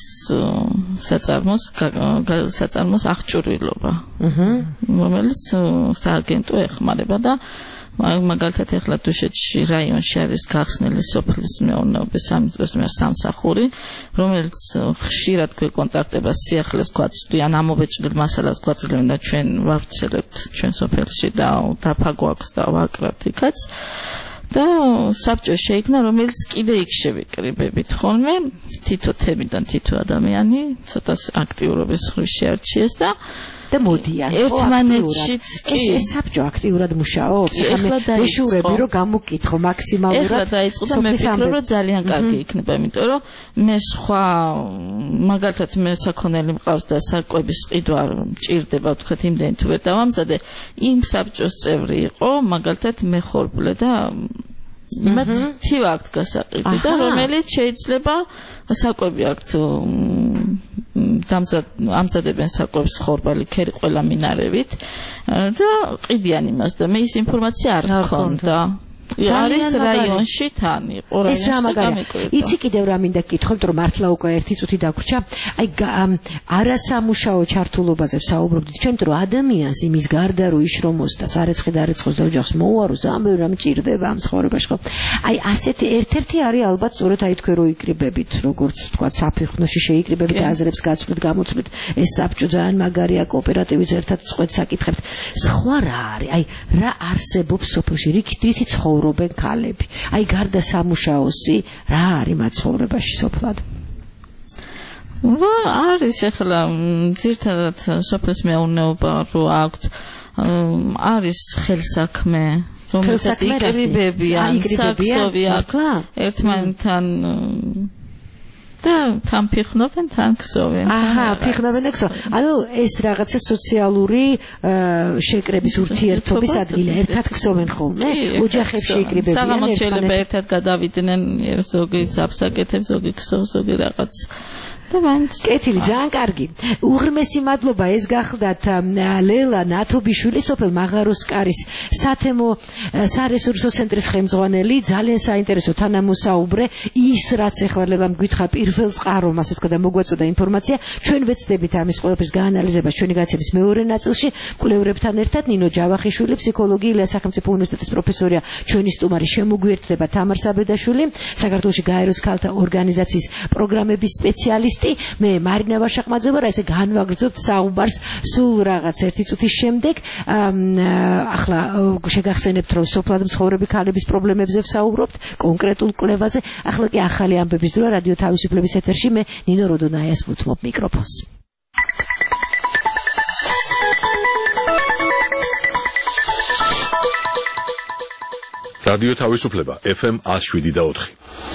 საწარმოს აღჭურვილობა. რომელიც სააგენტო ეხმარება და მაგალითად ახლა დუშეთში რაიონში არის გახსნილი სოფლის მეურნეობის სამსახური, რომელიც ხშირად გვეკონტაქტება სიახლეს გვაწვდიან, ამობეჭდილ მასალას გვაწვდიან და ჩვენ ვავრცელებთ ჩვენ სოფელში და დაფა გვაქვს და ვაკრავთ იქაც. და საბჭო შეიქმნა, რომელიც კიდე იქ შევიკრიბებით ხოლმე, თითო თემიდან თითო ადამიანი, ცოტა აქტიურობის ხრივ შეარჩიეს და მოდიან ერთმანეთშიც ეს საბჭო აქტიურად მუშაობს ეშურები რომ გამოკითხო მაქსიმალურად ეხლა დაიწყო და მე ვფიქრობ რომ ძალიან კარგი იქნება იმიტომ რომ მე სხვა მაგალითად მე საქონელი მყავს და საკვების ყიდვა მჭირდება ვთქვათ იმდენი თუ ვერ დავამზადე იმ საბჭოს წევრი იყო მაგალითად მე ხორბლე და მათ თივა აქვთ გასაყიდვი და რომელიც შეიძლება საკვები აქვთ ამზადებენ საკვებს ხორბალი ქერი ყველა მინარევით და ყიდიან იმას და მე ის ინფორმაცია არ მქონდა არის რაიონში თან იყო რაიონში იცი კიდევ რა მინდა გითხოთ რომ მართლა უკვე 1 წუთი დაგვრჩა აი არასამუშაო ჩართულობაზე ვსაუბრობდით ჩვენ რომ ადამიანს იმის გარდა რომ იშრომოს და სარეცხი დარეცხოს და ოჯახს მოუაროს ამ ბევრი რამ ჭირდება ამ ცხოვრებაში ხო აი ასეთი ერთ-ერთი არის ალბათ სწორედ აი თქვენ რო იკრიბებით როგორც თქვა საფეხნოში შეიკრიბებით აზრებს გაცვლით გამოცვლით ეს საბჭო ძალიან მაგარია კოოპერატივის ერთად წყვეტს აკითხებთ სხვა რა არის აი რა არსებობს სოფელში რითი ცხოვრობენ ქალები აი გარდა სამუშაოსი რა არის მათ ცხოვრებაში სოფლად არის ახლა ძირთადად სოფლის მეურნეობა რო აქვთ არის ხელსაქმე რომელსაც იკრიბებიან საქსოვი აქვს ერთმანეთთან და თან ფიხნობენ, თან ქსოვენ. აჰა, ფიხნობენ და ქსოვენ. ანუ ეს რაღაცა სოციალური შეკრების ურთიერთობის ადგილი. ერთად ქსოვენ ხოლმე? ოჯახებში იკრიბებიან. საღამოს შეიძლება ერთად გადავიდნენ, ზოგი ზაფსაკეთებს, ზოგი ქსოვს, ზოგი რაღაც. კეთილი, ძალიან კარგი. უღრმესი მადლობა, ეს გახლდათ ლელა ნათობიშვილი, სოფელ მაღაროსკარის სათემო სარესურსო ცენტრის ხელმძღვანელი. ძალიან საინტერესო თანამოსაუბრე. ის რაც ახლა ლელამ გითხრა პირველ წყარომ, ასე ვთქვა და მოგვაწოდა ინფორმაცია, ჩვენ ვეცდებით ამის ყველაფრის გაანალიზებას ჩვენი განაცემის მეორე ნაწილში. მკვლევრებთან ერთად ნინო ჯავახიშვილი, ფსიქოლოგი, ილიას სახელმწიფო უნივერსიტეტის პროფესორია, ჩვენი სტუმარი შემოგვიერთდება თამარ საბედაშვილი, საქართველოში გაეროს ქალთა ორგანიზაციის პროგრამების სპეციალისტი. მე მარინა ვაშაყმაძე ვარ, ესე განვაგრძობთ საუბარს სულ რაღაც 1 წუთის შემდეგ. ახლა შეგახსენებთ, რომ სოფლად მცხოვრები ქალების პრობლემებზე ვსაუბრობთ, კონკრეტულ კვლევაზე. ახლა კი ახალი ამბების დროა რადიო თავისუფლების ეთერში. მე ნინო როდონაიას ვუთმობ მიკროფონს. რადიო თავისუფლება FM 107.4.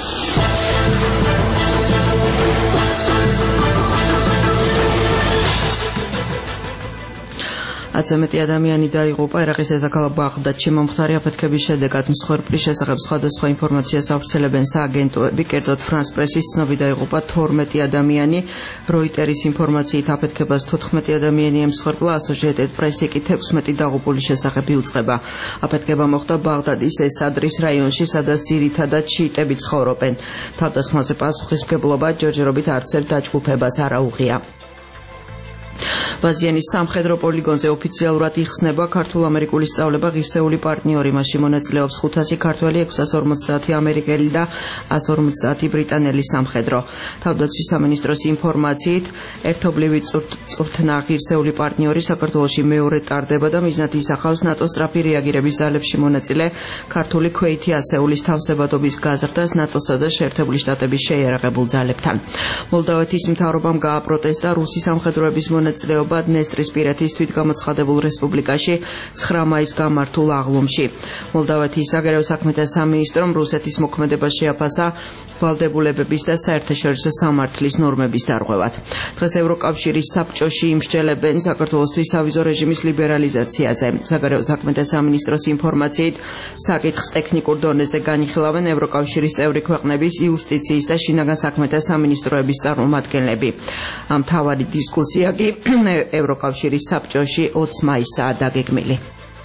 აცამეტი ადამიანი დაიღუპა ერაყის დედაქალაქ ბაღდადში მომხდარი აფეთქების შედეგად. მსხვერპლის შესახებ სხვადასხვა ინფორმაციას ავრცელებენ სააგენტოები, კერძოდ ფრანს პრესის ცნობით დაიღუპა 12 ადამიანი. როიტერის ინფორმაციით აფეთქებას 14 ადამიანია მსხვერპლა, ასოციეტედ პრესი კი 16 დაღუპულის შესახებ იუწყება. აფეთქება მოხდა ბაღდადის ესადრის რაიონში, სადაც ძირითადად შიიტები ცხოვრობენ. თავდასხმაზე პასუხისმგებლობა ჯერჯერობით არც ერთ დაჯგუფებას არ აუღია. ბაზიანის სამხედრო პოლიგონზე ოფიციალურად იხსნება ქართულ-ამერიკული სწავლება ღირსეული პარტნიორი. მასში მონაწილეობს 500 ქართველი, 650 ამერიკელი და 150 ბრიტანელი სამხედრო. თავდაცვის სამინისტროს ინფორმაციით, ერთობლივი წვრთნა ღირსეული პარტნიორი საქართველოში მეორე ტარდება და მიზნად ისახავს ნატოს სწრაფი რეაგირების ძალებში მონაწილე ქართული ქვეითი ასეულის თავსებადობის გაზრდას ნატოსა და შეერთებული შტატების შეიარაღებულ ძალებთან. მოლდავეთის მთავრობამ გააპროტესტა რუსი სამხედროების მონაწილეობა დნესტრისპირეთის თვითგამოცხადებულ რესპუბლიკაში 9 მაისს გამართულ აღლუმში. მოლდავეთის საგარეო საქმეთა სამინისტრომ რუსეთის მოქმედება შეაფასა ვალდებულებების და საერთაშორისო სამართლის ნორმების დარღვევად. დღეს ევროკავშირის საბჭოში იმსჯელებენ საქართველოსთვის სავიზო რეჟიმის ლიბერალიზაციაზე. საგარეო საქმეთა სამინისტროს ინფორმაციით, საკითხს ტექნიკურ დონეზე განიხილავენ ევროკავშირის წევრი ქვეყნების იუსტიციის და შინაგან საქმეთა სამინისტროების წარმომადგენლები. მთავარი დისკუსია კი ევროკავშირის საბჭოში 20 მაისსაა დაგეგმილი.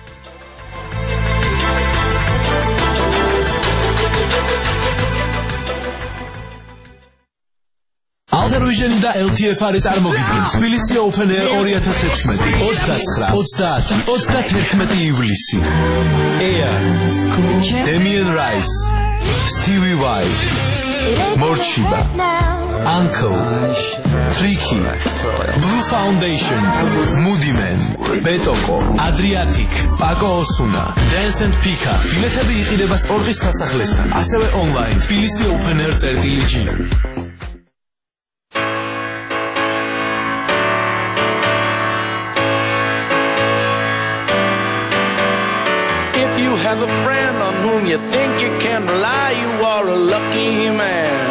Alter-Vision და LTFR წარმოგიდგენ თბილისი Open Air 2016 29-30-31 ივლისი. Air, Damien Rice, Stevie Y, Morchiba, Uncle, Tricky, Blue Foundation, Moody Man, Betoko, Adriatic, Paco Osuna, Dance and Pika. ბილეთები იყიდება სპორტის სასახლესთან, ასევე online თბილისი Open Air.gr. If you have a friend on whom you think you can rely, you are a lucky man.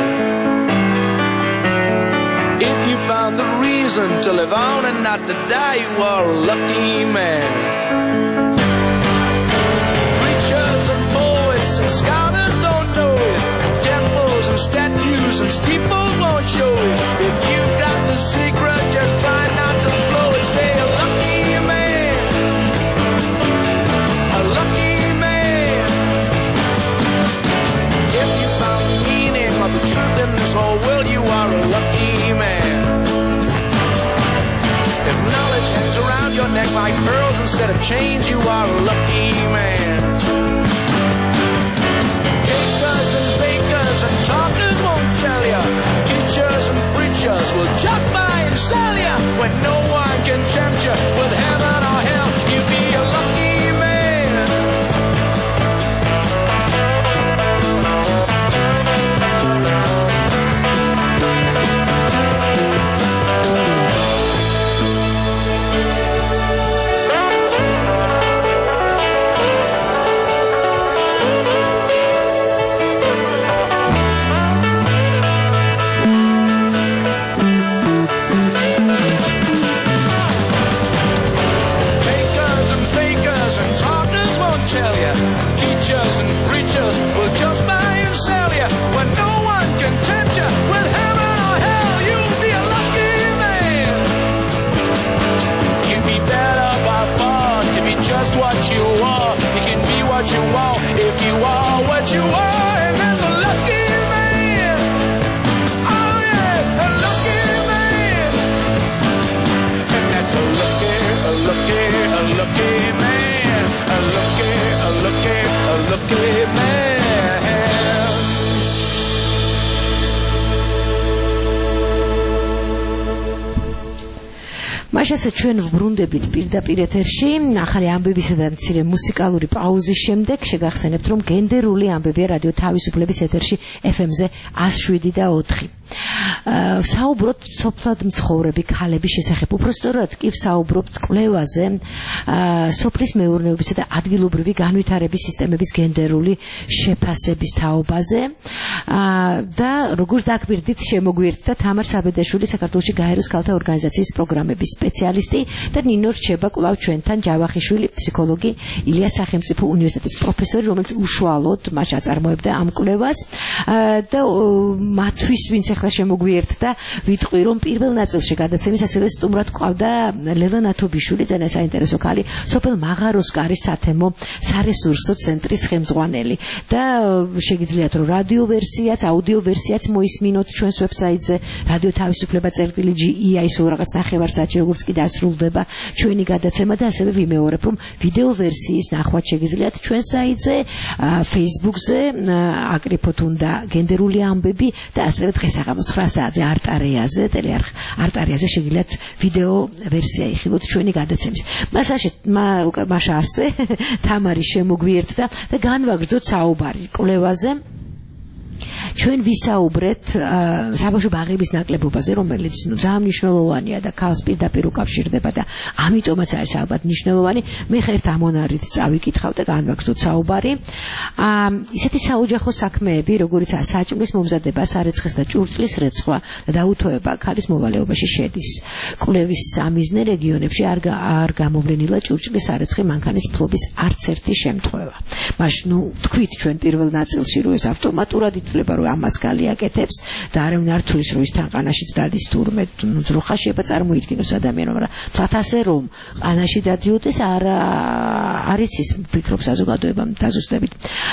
If you found the reason to live on and not to die, you are a lucky man. Preachers and poets and scholars don't know it. Temples and statues and steeples won't show it. If you got the secret, just try not to blow it. Stay a lucky man. A lucky man. If you found the meaning of the truth in this whole world, you are a lucky man. If knowledge hangs around your neck like pearls instead of chains, you are a lucky man. Bakers and bakers and talkers won't tell you. Teachers and preachers will just buy and sell you. When no one can tempt you with heaven or hell, you be a lucky man. მაშასე ჩვენ ვბრუნდებით პირდაპირ ეთერში ახალი ამბებისა და მცირე მუსიკალური პაუზის შემდეგ შეგახსენებთ რომ გენდერული ამბებია რადიო თავისუფლების ეთერში FM-ზე 107.4 საუბრობთ სოფლად მცხოვრები ქალების შესახებ უпростоრად კი საუბრობთ კვლევაზე სოფლის მეურნეობისა და ადგილობრივი განვითარების სისტემების გენდერული შეფასების თაობაზე და როგორც დაგვირდით შემოგვიერთდა თამარ საბედაშვილი საქართველოში გაეროს ქალთა ორგანიზაციის პროგრამების სპეციალისტი და ნინო რჩება კვლავ ჩვენთან ჯავახიშვილი ფსიქოლოგი ილიას სახელმწიფო უნივერსიტეტის პროფესორი რომელიც უშუალოდ მას აწარმოებდა ამ კვლევას და მათთვის ვინც ახლა შემოგვიერთდა ვიტყვი რომ პირველ ნაწილში გადაცემის ასევე სტუმრად ყავდა ლელა ნათობიშვილი ძალიან საინტერესო ქალი სოფელ მაღაროს კარის სათემო სარესურსო ცენტრის ხელმძღვანელი და შეგიძლიათ რომ რადიო ვერსიაც აუდიო ვერსიაც მოისმინოთ ჩვენს ვებსაიტზე რადიო თავისუფლება წერტილი.ge ისო რაღაც ნახევარსაათში როგორც კი დასრულდება ჩვენი გადაცემა და ასევე ვიმეორებ რომ ვიდეო ვერსიის ნახვაც შეგიძლიათ ჩვენ საიტზე Facebook-ზე აკრიფოთ უნდა გენდერული ამბები და ასევე დღეს აღამოს 9 საათზე არტარეაზე ტელეარხ არტარეაზე შეგიძლიათ ვიდეო ვერსია იხილოთ ჩვენი გადაცემის მაშა ასე თამარი შემოგვიერთდა და განვაგრძოთ საუბარი კვლევაზე ჩვენ ვისაუბრეთ საბავშვო ბაღების ნაკლებობაზე, რომელიც ძალიან მნიშვნელოვანია და ქალს პირდაპირ უკავშირდება და ამიტომაც არის ალბათ მნიშვნელოვანი. მე ხერთ ამონარით წავიკითხავ და განვაგრძოთ საუბარი. ისეთი საოჯახო საქმეები, როგორიც საჭმლის მომზადება, სარეცხეს და ჭურჭლის რეცხვა და დაუთოება ქალის მოვალეობაში შედის. კვლევის სამიზნე რეგიონებში არ გამოვლენილა ჭურჭლის სარეცხი მანქანის ფლობის არც ერთი შემთხვევა. მაშინ თქვით ჩვენ პირველ ნაწილში რომ ეს ავტომატურად ითვლება რომ ამას გალიაკეთებს და არავინ არ თulis რომ ის თანყანაშიც დადის თურმე ძროხა შეიძლება წარმოიდგინოს ადამიანმა მაგრამ თათ ასე რომ ყანაში დადიოდეს არ იცის ფიქრობს საზოგადოებამ დაზუსტებით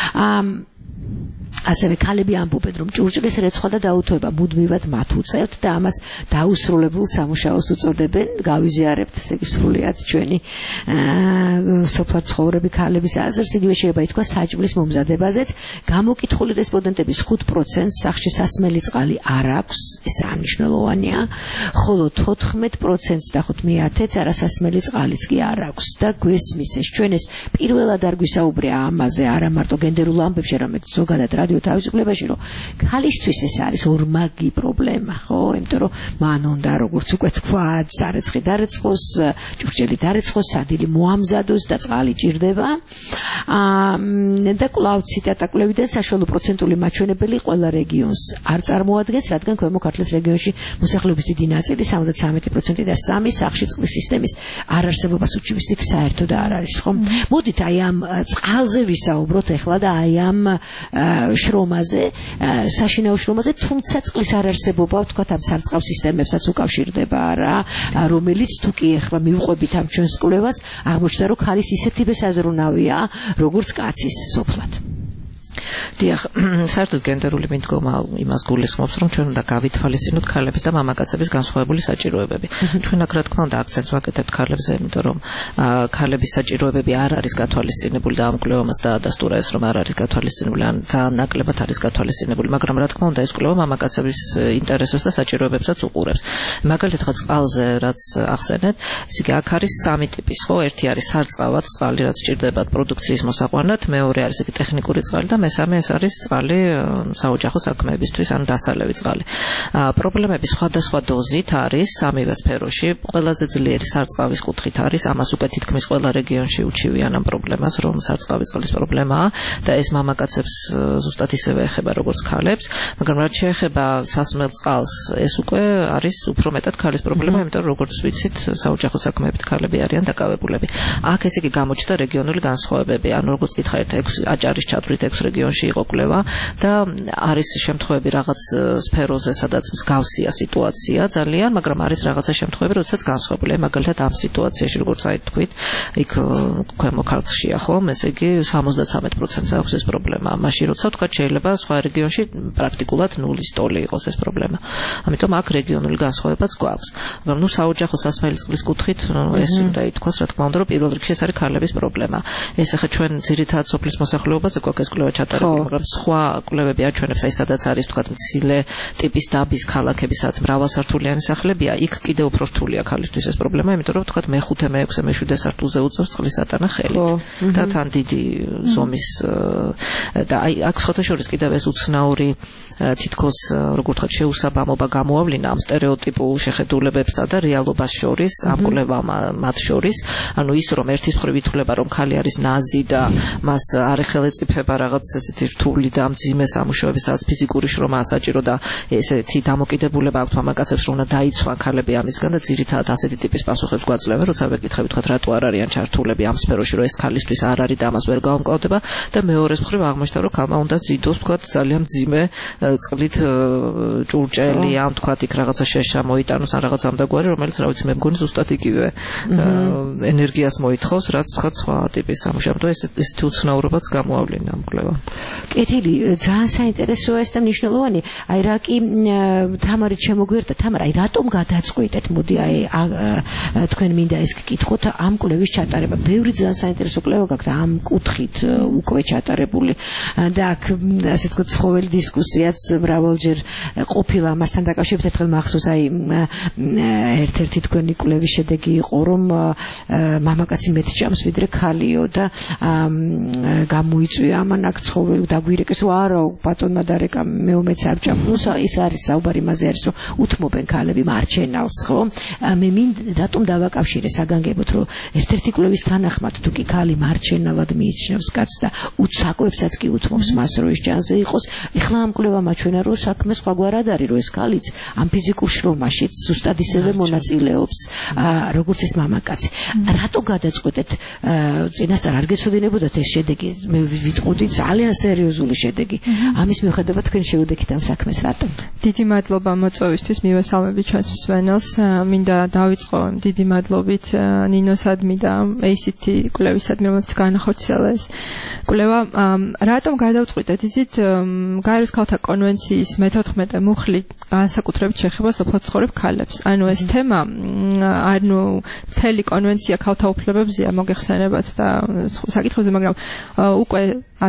ასევე ქალები ამბობენ რომ ჭურჭლის რეცხვა და დაუთოება მუდმივად მათ უწევთ და ამას დაუსრულებელ სამუშაოს უწოდებენ გავიზიარებთ ესე იგი სრულიად ჩვენი სოფლად ცხოვრები ქალების აზრს იგივე შეიძლება ითქვას საჭმლის მომზადებაზეც გამოკითხული რესპონდენტების 5% სახში სასმელი წყალი არ აქვს ეს მნიშვნელოვანია ხოლო 14%-ს დახოთ მე-10-ს არასასმელი წყალიც კი არ აქვს და გვესმის ეს ჩვენ ეს პირველად არ გვისაუბრია ამაზე არა მარტო გენდერულ ამბებში არამედ ზოგადად რადიო თავისუფლებაში რომ ქალისთვის ეს არის ორმაგი პრობლემა ხო იმიტომ რომ მან უნდა როგორც უკვე თქვა სარეცხი დარეცხოს ჭურჭელი დარეცხოს სადილი მოამზადოს და წყალი ჭირდება და კვლავ ციტატა კვლევიდან საშუალო პროცენტული მაჩვენებელი ყველა რეგიონს არ წარმოადგენს რადგან ქვემო ქართლის რეგიონში მოსახლეობის დიდი ნაწილი 73% და 3 სახში წყლის სისტემის არარსებობას უჩვენს იქ საერთოდ არ არის ხო მოდით აი ამ წყალზე ვისაუბროთ ახლა და აი ამ შრომაზე, საშინაო შრომაზე, თუმცა წყლის არარსებობა, ვთქვათ, ამ სარწყავ სისტემებსაც უკავშირდება რა, რომელიც თუ კი ახლა მივყვებით ამ ჩვენს კვლევას, აღმოჩნდა, რომ ქალის ისეთივე საზრუნავია, როგორც კაცის სოფლად. დიახ, საერთოდ გენდერული მიდგომა იმას გულისხმობს, რომ ჩვენ უნდა გავითვალისწინოთ ქალების და მამაკაცების განსხვავებული საჭიროებები. ჩვენ აქ რა თქმა უნდა აქცენტს ვაკეთებთ ქალებზე, იმიტომ რომ ქალების საჭიროებები არ არის გათვალისწინებული და ამ კვლევამაც დაადასტურა ეს, რომ არ არის გათვალისწინებული, ან ძალიან ნაკლებად არის გათვალისწინებული, მაგრამ რა თქმა უნდა ეს კვლევა მამაკაცების ინტერესებს და საჭიროებებსაც უყურებს. მაგალითად, ხა წყალზე რაც ახსენეთ, ის იგი აქ არის 3 ტიპის, ხო? ერთი არის სარწყავად წყალი, რაც სჭირდება პროდუქციის მოსაყვანად, მეორე არის იგი ტექნიკური წყალი და მესამე ეს არის წყალი საოჯახო საქმეებისთვის ან დასალევი წყალი. პრობლემები სხვადასხვა დოზით არის სამივე სფეროში. ყველაზე ძლიერი სარწყავის კუთხით არის, ამას უკვე თითქმის ყველა რეგიონში უჩივიან ამ პრობლემას, რომ სარწყავი წყლის პრობლემაა და ეს მამაკაცებს ზუსტად ისევე ეხება როგორც ქალებს, მაგრამ რაც შეეხება სასმელ წყალს, ეს უკვე არის უფრო მეტად ქალის პრობლემა, იმიტომ რომ როგორც ვიცით, საოჯახო საქმეებით ქალები არიან დაკავებულები. აქ ესე იგი გამოჩნდა რეგიონული განსხვავებები, ანუ როგორც გითხარით, აჭარის ჩათვლით 6 რეგიონში იყო კვლევა და არის შემთხვევები რაღაც სფეროზე, სადაც მსგავსია სიტუაცია ძალიან, მაგრამ არის რაღაცა შემთხვევები, როდესაც განსხვავებულია. მაგალითად ამ სიტუაციაში, როგორც აი თქვით, იქ ქვემო ქართლშია ხო, ესე იგი 73%-ს აქვს ეს პრობლემა. მაშინ როცა თქვა შეიძლება სხვა რეგიონში პრაქტიკულად 0-ის ტოლი იყოს ეს პრობლემა. ამიტომ აქ რეგიონული განსხვავებაც გვაქვს. მაგრამ ნუ საოჯახო სასმელი წყლის კუთხით ეს უნდა ითქვას, რა თქმა უნდა, რომ პირველ რიგში ეს არის ქალების პრობლემა. ეს ახლა ჩვენ ძირითადად სოფლის მოსახლეობაზე გვაქვს ეს კვლევა ჩატარებული ჩატარებული, მაგრამ სხვა კვლევები აჩვენებს, აი სადაც არის თქვა მცირე ტიპის დაბის ქალაქები, სადაც მრავალსართულიანი სახლებია, იქ კიდევ უფრო რთულია ქალისთვის ეს პრობლემა, იმიტომ რომ თქვა მე-5, მე-6, მე-7 სართულზე უწევს წყლის ატანა ხელით და თან დიდი ზომის და აი აქ შეხოთაშორის კიდევ ეს უცნაური თითქოს როგორ ვთქვათ შეუსაბამობა გამოავლინა ამ სტერეოტიპულ შეხედულებებსა და რეალობას შორის, ამ კვლევამ მათ შორის, ანუ ის რომ ერთის მხრივ ითვლება რომ ქალი არის ნაზი და მას არ ეხელეწიფება რაღაც ესეთი რთული და მძიმე სამუშაოები, სადაც ფიზიკური შრომა საჭირო და ესეთი დამოკიდებულება აქვს მამაკაცებს, რომ უნდა დაიცვან ქალები ამისგან და ძირითადად ასეთი ტიპის პასუხებს გვაძლევენ, როცა ვეკითხები თქვათ რატო არ არიან ჩართულები ამ სფეროში, რომ ეს ქალისთვის არ არის და ამას ვერ გავამკლავდება და მეორეს მხრივ აღმოჩნდა რომ ქალმა უნდა ზიდოს თქვათ ძალიან მძიმე წყლით ჭურჭელი ამ თქვათ იქ რაღაცა შეშა მოიტანოს ან რაღაც ამდაგვარი, რომელიც რა ვიცი მე მგონი ზუსტად იგივე ენერგიას მოითხოვს, რაც თქვათ სხვა ტიპის სამუშაო და ესეთი უცნაურობაც გამოავლინა ამ კვლევამ. კეთილი, ძალიან საინტერესოა ეს და მნიშვნელოვანი. აი რა კი თამარით შემოგვიერთდა, თამარ, აი რატომ გადაწყვეტეთ, მოდი აი თქვენ მინდა ეს გკითხოთ ამ კვლევის ჩატარება. ბევრი ძალიან საინტერესო კვლევა გაქვთ ამ კუთხით უკვე ჩატარებული და აქ ასე თქვა ცხოველი დისკუსიაც მრავალჯერ ყოფილა ამასთან დაკავშირებით. ერთხელ მახსოვს აი ერთ-ერთი თქვენი კვლევის შედეგი იყო რომ მამაკაცი მეტ ჭამს ვიდრე ქალიო და გამოიწვია ამან აქ ცხოველი დაგვირეკეს რომ არა ბატონმა დარეკა მეომეც არ ჭამ. ნუ ის არის საუბარი იმაზე არის რომ უთმობენ ქალები მარჩენალს, ხო? მე რატომ დავაკავშირე საგანგებოდ რომ ერთ-ერთი კვლევის თანახმად თუ კი ქალი მარჩენალად მიიჩნევს კაცს და უცაკოებსაც კი უთმობს მას რომ ის ჯანზე იყოს. ეხლა ამ კვლევამ აჩვენა რომ საქმე სხვაგვარად არის, რომ ეს ქალიც ამ ფიზიკურ შრომაშიც ზუსტად ისევე მონაწილეობს როგორც ეს მამაკაცი. რატო გადაწყვეტეთ წინასწარ არ გეცოდინებოდათ ეს შედეგი? მე ვიტყოდი ძალიან სერიოზული შედეგი. ამის მიუხედავად თქვენ შევუდექით ამ საქმეს რატომ? დიდი მადლობა მოწვევისთვის, მივესალმები ჩვენს მსმენელს. მინდა დავიწყო დიდი მადლობით ნინოსადმი და ACT კვლევისადმი, რომელსაც განახორციელა ეს კვლევა. რატომ გადავწყვიტეთ? იცით, გაეროს ქალთა კონვენციის მე-14 მუხლი განსაკუთრებით შეეხება სოფლად ცხოვრებ ქალებს. ანუ ეს თემა, ანუ მთელი კონვენცია ქალთა უფლებებზეა მოგეხსენებათ და საკითხებზე, მაგრამ უკვე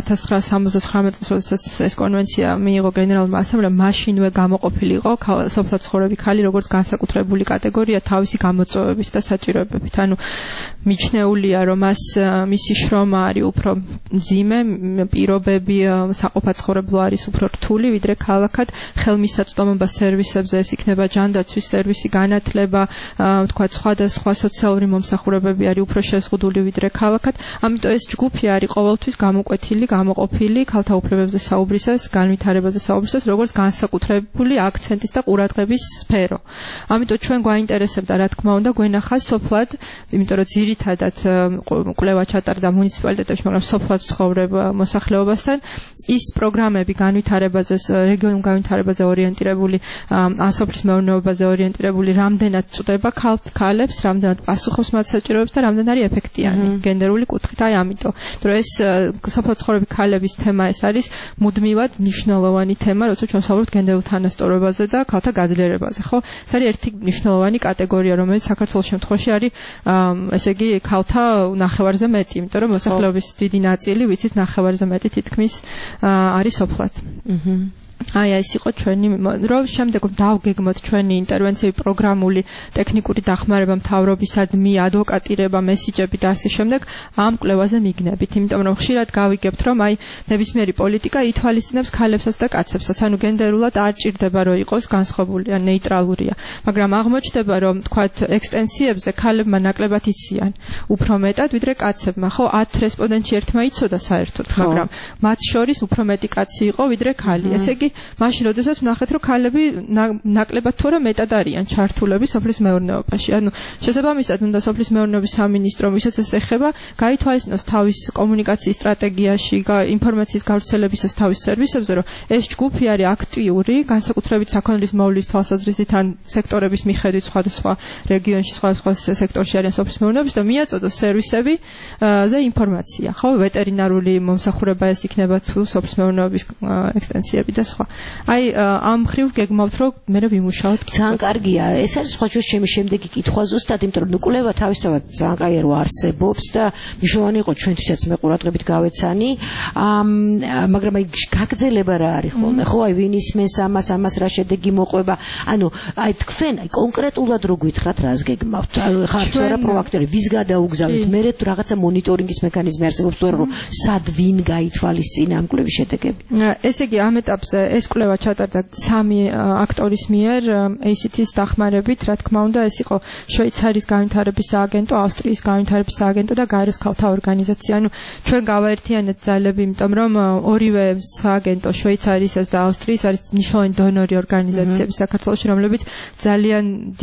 1979 წელს როდესაც ეს კონვენცია მიიღო გენერალურმა ასამბლეამ, მაშინვე გამოყოფილიყო სოფლად ცხოვრები ქალი როგორც განსაკუთრებული კატეგორია თავისი გამოწვევებით და საჭიროებებით. ანუ მიჩნეულია რომ მისი შრომა არის უფრო მძიმე, პირობები საყოფაცხოვრებლო არის უფრო რთული ვიდრე ქალაქად, ხელმისაწვდომობა სერვისებზე, ეს იქნება ჯანდაცვის სერვისი, განათლება, თქვათ სხვადასხვა სოციალური მომსახურებები არის უფრო შეზღუდული ვიდრე ქალაქად. ამიტომ ეს ჯგუფი არის ყოველთვის გამოყოფილი ქალთა უფლებებზე საუბრისას, განვითარებაზე საუბრისას, როგორც განსაკუთრებული აქცენტის და ყურადღების სფერო. ამიტომ ჩვენ გვაინტერესებდა, რა თქმა უნდა, გვენახა სოფლად, იმიტომ რომ ძირითადად კვლევა ჩატარდა მუნიციპალიტეტებში, მაგრამ სოფლად ცხოვრებ მოსახლეობასთან ის პროგრამები განვითარებაზე, რეგიონულ განვითარებაზე ორიენტირებული, სოფლის მეურნეობაზე ორიენტირებული, რამდენად წვდება ქალებს, რამდენად პასუხობს მათ საჭიროებებს და რამდენად არის ეფექტიანი გენდერული კუთხით. აი ამიტომ, რომ ეს სოფლად ცხოვრები ქალების თემა ეს არის მუდმივად მნიშვნელოვანი თემა, როცა ჩვენ ვსაუბრობთ გენდერულ თანასწორობაზე და ქალთა გაძლიერებაზე, ხო? ეს არის ერთი მნიშვნელოვანი კატეგორია, რომელიც საქართველოს შემთხვევაში არის, ესე იგი, ქალთა ნახევარზე მეტი, იმიტომ რომ მოსახლეობის დიდი ნაწილი, ვიცით, ნახევარზე მეტი თითქმის არის სოფლად. აი ეს იყო ჩვენი რომ შემდეგ დავგეგმოთ ჩვენი ინტერვენციები, პროგრამული ტექნიკური დახმარება მთავრობისადმი, ადვოკატირება, მესიჯები და ასე შემდეგ ამ კვლევაზე მიგნებით, იმიტომ რომ ხშირად გავიგებთ რომ აი ნებისმიერი პოლიტიკა ითვალისწინებს ქალებსაც და კაცებსაც, ანუ გენდერულად არ ჭირდება რომ იყოს განსხვავებული ან ნეიტრალურია, მაგრამ აღმოჩნდება რომ თქვათ ექსტენსიებზე ქალებმა ნაკლებად იციან უფრო მეტად ვიდრე კაცებმა, ხო? 10 რესპონდენტში ერთმა იცოდა საერთოდ, მაგრამ მათ შორის უფრო მეტი კაცი იყო ვიდრე ქალი. ესე იგი მაშინ როდესაც ვნახეთ რომ ქალები ნაკლებად თუ არა მეტად არიან ჩართულები სოფლის მეურნეობაში. ანუ შესაბამისად უნდა სოფლის მეურნეობის სამინისტრომ, ვისაც ეს ეხება, გაითვალისწინოს თავის კომუნიკაციის სტრატეგიაში, ინფორმაციის გავრცელებისას თავის სერვისებზე, რომ ეს ჯგუფი არის აქტიური, განსაკუთრებით საქონლის მოვლის თვალსაზრისით ან სექტორების მიხედვით სხვადასხვა რეგიონში, სხვადასხვა სექტორში არიან სოფლის მეურნეობის და მიაწოდოს სერვისებზე ინფორმაცია, ხო? ვეტერინარული მომსახურება ეს იქნება თუ სოფლის მეურნეობის ექსტენსიები და სხვა. სხვა. აი ამ მხრივ გეგმავთ რომ მე ვიმუშაოთ. ძალიან კარგია. ეს არის სხვა ჯერ ჩემი შემდეგი კითხვა ზუსტად, იმიტომ რომ კვლევა თავისთავად ძალიან კაია რომ არსებობს და მნიშვნელოვანი იყო ჩვენთვისაც მე ყურადღებით გავეცანი. მაგრამ აი გაგრძელება რა არის ხოლმე? ხო, აი ვინ ისმენს ამას რა შედეგი მოყვება? ანუ აი თქვენ აი კონკრეტულად რო გითხრათ რას გეგმავთ? ხართ რა პროაქტორი, ვის გადაუგზავნით? მე რაღაცა მონიტორინგის მექანიზმი არსებობს თუ არა რომ სად ვინ გაითვალისწინა ამ კვლევის შედეგები? ესე იგი ამ ეტაპზე ეს კვლევა ჩატარდა 3 აქტორის მიერ ACT-ის დახმარებით, რა თქმა უნდა, ეს იყო შვეიცარიის განვითარების სააგენტო, ავსტრიის განვითარების სააგენტო და გაეროს ქალთა ორგანიზაცია. ანუ ჩვენ გავაერთიანეთ ძალები, იმიტომ რომ ორივე სააგენტო, შვეიცარიისას და ავსტრიის არის მნიშვნელოვანი დონორი ორგანიზაციები საქართველოში, რომლებიც ძალიან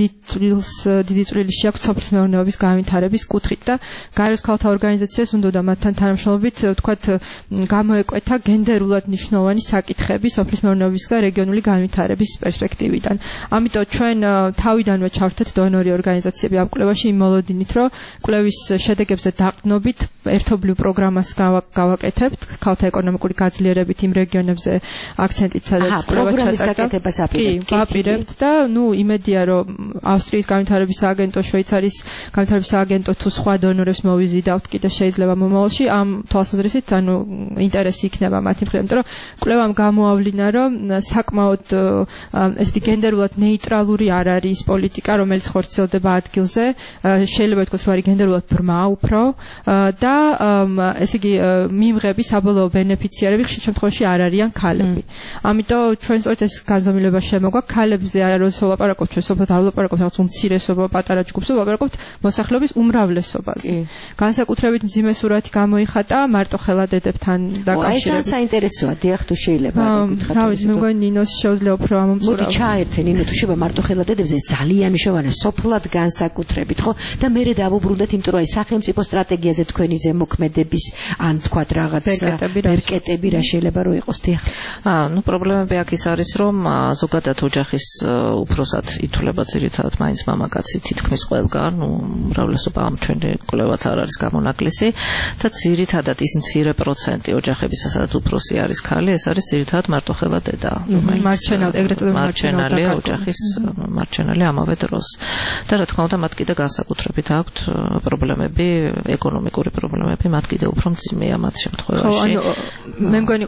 დიდი წვლილი შეაქვთ სოფლის მეურნეობის განვითარების კუთხით და გაეროს ქალთა ორგანიზაციას უნდა მათთან თანამშრომლობით ვთქვათ გამოეკვეთა გენდერულად მნიშვნელოვანი საკითხები სოფლის მეურნეობის და რეგიონული განვითარების პერსპექტივიდან. ამიტომ ჩვენ თავიდანვე ჩავერთეთ დონორი ორგანიზაციები ამ კვლევაში იმ მოლოდინით, რომ კვლევის შედეგებზე დაყრდნობით ერთობლივ პროგრამას გავაკეთებთ ქალთა ეკონომიკური გაძლიერებით იმ რეგიონებზე აქცენტით, სადაც კვლევა ჩატარდა. ვაპირებთ და იმედია რომ ავსტრიის განვითარების სააგენტო, შვეიცარიის განვითარების სააგენტო თუ სხვა დონორებს მოვიზიდავთ კიდე შეიძლება მომავალში ამ თვალსაზრისით, ანუ ინტერესი იქნება მათი მხრიდან, იმიტომ რომ კვლევამ გამოავლინა რომ საკმაოდ ესეთი გენდერულად ნეიტრალური არ არის პოლიტიკა, რომელიც ხორციელდება ადგილზე, შეიძლება ითქვას რომ არის გენდერულად ბრმა უფრო და ესე იგი მიმღები საბოლოო ბენეფიციარები ხშირ შემთხვევაში არ არიან ქალები. ამიტომ ჩვენ სწორედ ეს განზომილება შემოგვაქვს, ქალებზე არ ვლაპარაკობთ, ჩვენ სოფლად არ ვლაპარაკობთ რაღაც უმცირესობა, პატარა ჯგუფზე, ვლაპარაკობთ მოსახლეობის უმრავლესობაზე. განსაკუთრებით მძიმე სურათი გამოიხატა მარტოხელა დედებთან დაკავშირებით. ეს საინტერესოა, დიახ, თუ შეიძლება გითხრათ. რა ვიცი, მე მგონი ნინოს შეუძლია უფრო ამომწურავ. მოდი ჩაერთე ნინო, თუ შეიძლება მარტოხელა დედებზე ეს ძალიან მნიშვნელოვანია სოფლად განსაკუთრებით, ხო? და მე დავუბრუნდეთ, იმიტომ რომ აი სახელმწიფო სტრატეგიაზე თქვენი ზემოქმედების ან თქვათ რაღაც ბერკეტები რა შეიძლება რომ იყოს, დიახ. პრობლემები აქ ის არის, რომ ზოგადად ოჯახის უფროსად ითვლება ძირითადად მაინც მამაკაცი თითქმის ყველგან, უმრავლესობა ამ ჩვენი კვლევაც არ არის გამონაკლისი და ძირითადად ის მცირე პროცენტი ოჯახებისა, სადაც უფროსი არის ქალი, ეს არის ძირითადად მარტოხელა დედა, რომელიც მარჩენალია ოჯახის მარჩენალი ამავე დროს. და რა თქმა უნდა, მათ კიდე განსაკუთრებით აქვთ პრობლემები, ეკონომიკური პრობლემები, მათ კიდე უფრო მძიმეა მათ შემთხვევაში. მე მგონი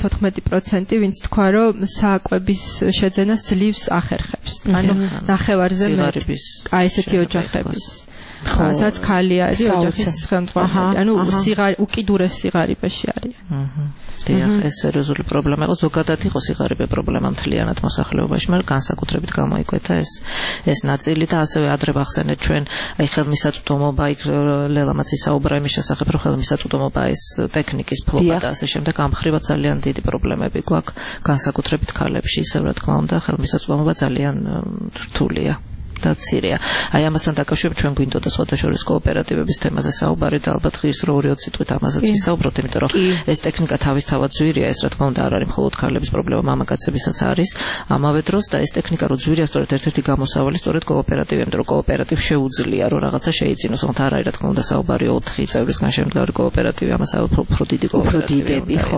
54% ვინც თქვა, რომ საკვების შეძენას ძლივს ახერხებს. ანუ ნახევარზე აი ესეთი ოჯახების სადაც ქალი არის ოჯახის ხელმძღვანელი, ანუ უკიდურეს სიღარიბეში არიან. დიახ, ეს სერიოზული პრობლემა იყო, ზოგადად იყო სიღარიბე პრობლემა მთლიანად მოსახლეობაში, მაგრამ განსაკუთრებით გამოიკვეთა ეს ნაწილი და ასევე ადრე ვახსენეთ ჩვენ აი ხელმისაწვდომობა, იქ ლელამაც ისაუბრა იმის შესახებ, რომ ხელმისაწვდომობა ეს ტექნიკის ფლობა და ასე შემდეგ ამ ხრივად ძალიან დიდი პრობლემები გვაქვს, განსაკუთრებით ქალებში, ისევ რა თქმა უნდა, ხელმისაწვდომობა ძალიან რთულია. და მცირეა. აი ამასთან დაკავშირებით ჩვენ გვინდოდა სხვადასხვა კოოპერატივების თემაზე საუბარი და ალბათ ღირს რო 2 წუთით ამაზეც ვისაუბროთ, იმიტომ რომ ეს ტექნიკა თავისთავად ძვირია, ეს რა თქმა უნდა არ არის მხოლოდ ქალების პრობლემა, მამაკაცებისაც არის ამავე დროს და ეს ტექნიკა რო ძვირია, სწორედ ერთ-ერთი გამოსავალი სწორედ კოოპერატივი, იმიტომ რომ კოოპერატივ შეუძლია რომ რაღაცა შეიძინოს, თუმცა არ არის რა თქმა უნდა საუბარი 4 წევრისგან შემდგარი კოოპერატივი, ამას უფრო დიდი კოოპერატივები, ხო.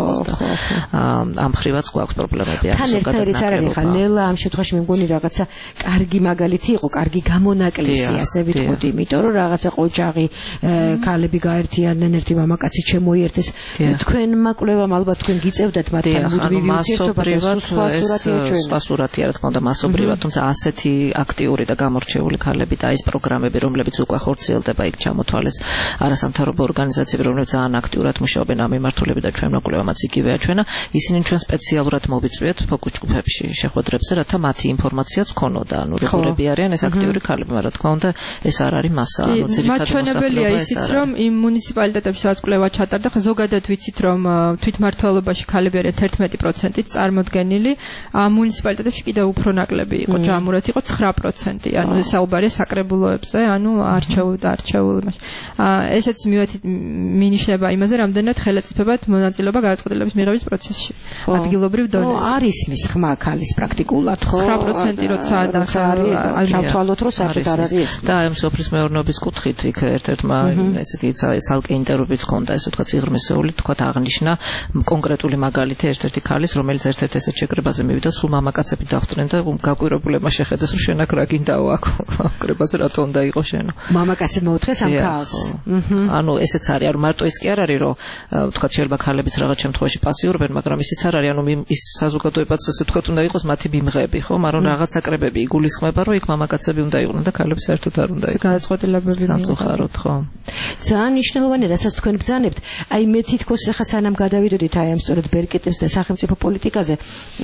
ამ ხრივაც გვაქვს პრობლემები აქ ზოგადად. ლელა ამ შემთხვევაში მე მგონი რაღაცა კარგი მაგალითი იყო, კარგი გამონაკლისი, ასე ვიტყოდი, იმიტომ რომ რაღაცა ყოჯაღი ქალები გაერთიანდნენ, ერთი მამაკაცი შემოიერთეს. თქვენმა კვლევამ ალბათ თქვენ გიწევდათ მათთან მუდმივი ურთიერთობა და სხვა სურათია, რა თქმა უნდა, მასობრივად, თუმცა ასეთი აქტიური და გამორჩეული ქალები და ეს პროგრამები, რომლებიც უკვე ხორციელდება, იქ ჩამოთვალეს არასამთავრობო ორგანიზაციები, რომლებიც ძალიან აქტიურად მუშაობენ ამ მიმართულებით და ჩვენმა კვლევამაც იგივე აჩვენა. ისინი ჩვენ სპეციალურად მოვიწვიეთ ფოკუს ჯგუფებში შეხვედრებზე, რათა მათი ინფორმაციაც ქონოდა, ანუ რეგულები არიან ეს აქტიური ქალები, მაგრამ რა თქმა უნდა, ეს არ არის მასა, ანუ ძირითადად მასშტაბებია ისიც, რომ იმ მუნიციპალიტეტებში სადაც კვლევა ჩატარდა, ხო ზოგადად ვიცით, რომ თვითმმართველობაში ქალები არიან 11%-ით წარმოდგენილი, ამ მუნიციპალიტეტებში კიდევ უფრო ნაკლები იყო, ჯამურად იყო 9%, ანუ საუბარია საკრებულოებზე, ანუ არჩეულ იმაში. ესეც მინიშნება იმაზე, რამდენად ხელისუფლებად მონაწილეობა გადაწყვეტილების მიღების პროცესში. ადგილობრივ დონეზე. არის მის ხმა ქალის პრაქტიკულად, ხო? 9% როცა ვთვალოთ, რომ საერთოდ არ არის ეს. და აი სოფლის მეურნეობის კუთხით იქ ერთ-ერთმა ესეთი ცალკე ინტერვიუც ჰქონდა, ესე ვთქვათ, სიღრმისეული, ვთქვათ, აღნიშნა კონკრეტული მაგალითი ერთ-ერთი ქალის, რომელიც ერთ-ერთ ესეთ შეკრებაზე მივიდა, სულ მამაკაცები დახვდნენ და გაკვირვებულებმა შეხედეს, რომ შენ აქ რა გინდაო აქ კრებაზე რატო უნდა იყოს შენო. მამაკაცი მოუთხეს ამ ქალს. ანუ ესეც არის, ანუ მარტო ის კი არ არის, რომ ვთქვათ, შეიძლება ქალებიც რაღაც შემთხვევაში პასიურობენ, მაგრამ ისიც არ არის, ანუ ის საზოგადოებაც ესე ვთქვათ, უნდა იყოს მათი ბიმღები, ხო? მაგრამ რაღაც საკრებები იგულისხმება, რომ იქ მამაკაცები უნდა იყვნენ და ქალები საერთოდ არ უნდა იყვნენ. გადაწყვეტილებები სამწუხაროდ, ხო. ძალიან მნიშვნელოვანია, რასაც თქვენ ბრძანებთ. აი მე თითქოს ახლა სანამ გადავიდოდით აი ამ სწორედ ბერკეტებს და სახელმწიფო პოლიტიკაზე,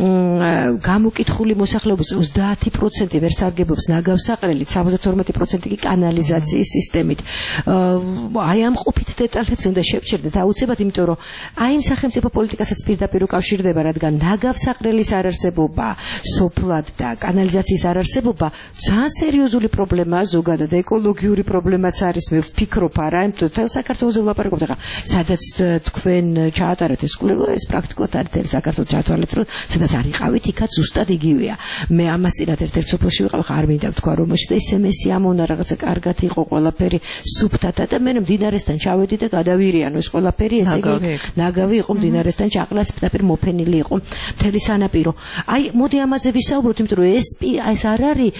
გამოკითხული მოსახლეობის 30% ვერ სარგებლობს ნაგავსაყრელით, 72% კი კანალიზაციის სისტემით. აი ამ ყოფით დეტალებს უნდა შევჭერდეთ აუცილებლად, იმიტომ რომ აი იმ სახელმწიფო პოლიტიკასაც პირდაპირ უკავშირდება, რადგან ნაგავსაყრელის არარსებობა, სოფლად და კანალიზაციის არარსებობა ძალიან სერიოზული პრობლემაა ზოგადად, ეკოლოგიური პრობლემაც არის, მე ვფიქრობ არა, მთელ საქართველოს ვლაპარაკობთ ახლა, სადაც თქვენ ჩაატარეთ ეს კვლევა, ეს პრაქტიკულად არის მთელ საქართველოს ჩათვალეთ, რომ სადაც არ იყავით, იქაც ზუსტად იგივეა. მე ამას წინათ ერთ-ერთ სოფელში ვიყავ, ხარ მინდა ვთქვა, რომ მოშდა SMS-ი ამონა რაღაცა კარგად იყო ყველაფერი სუფთათა და მე მდინარესთან ჩავედი და გადავირიანო ეს ყველაფერი, ესე იგი ნაგავი იყო მდინარესთან ჩაყლას პირდაპირ მოფენილი იყო მთელი სანაპირო. აი მოდი ამაზე ვისაუბროთ, იმიტომ რომ ეს არ არის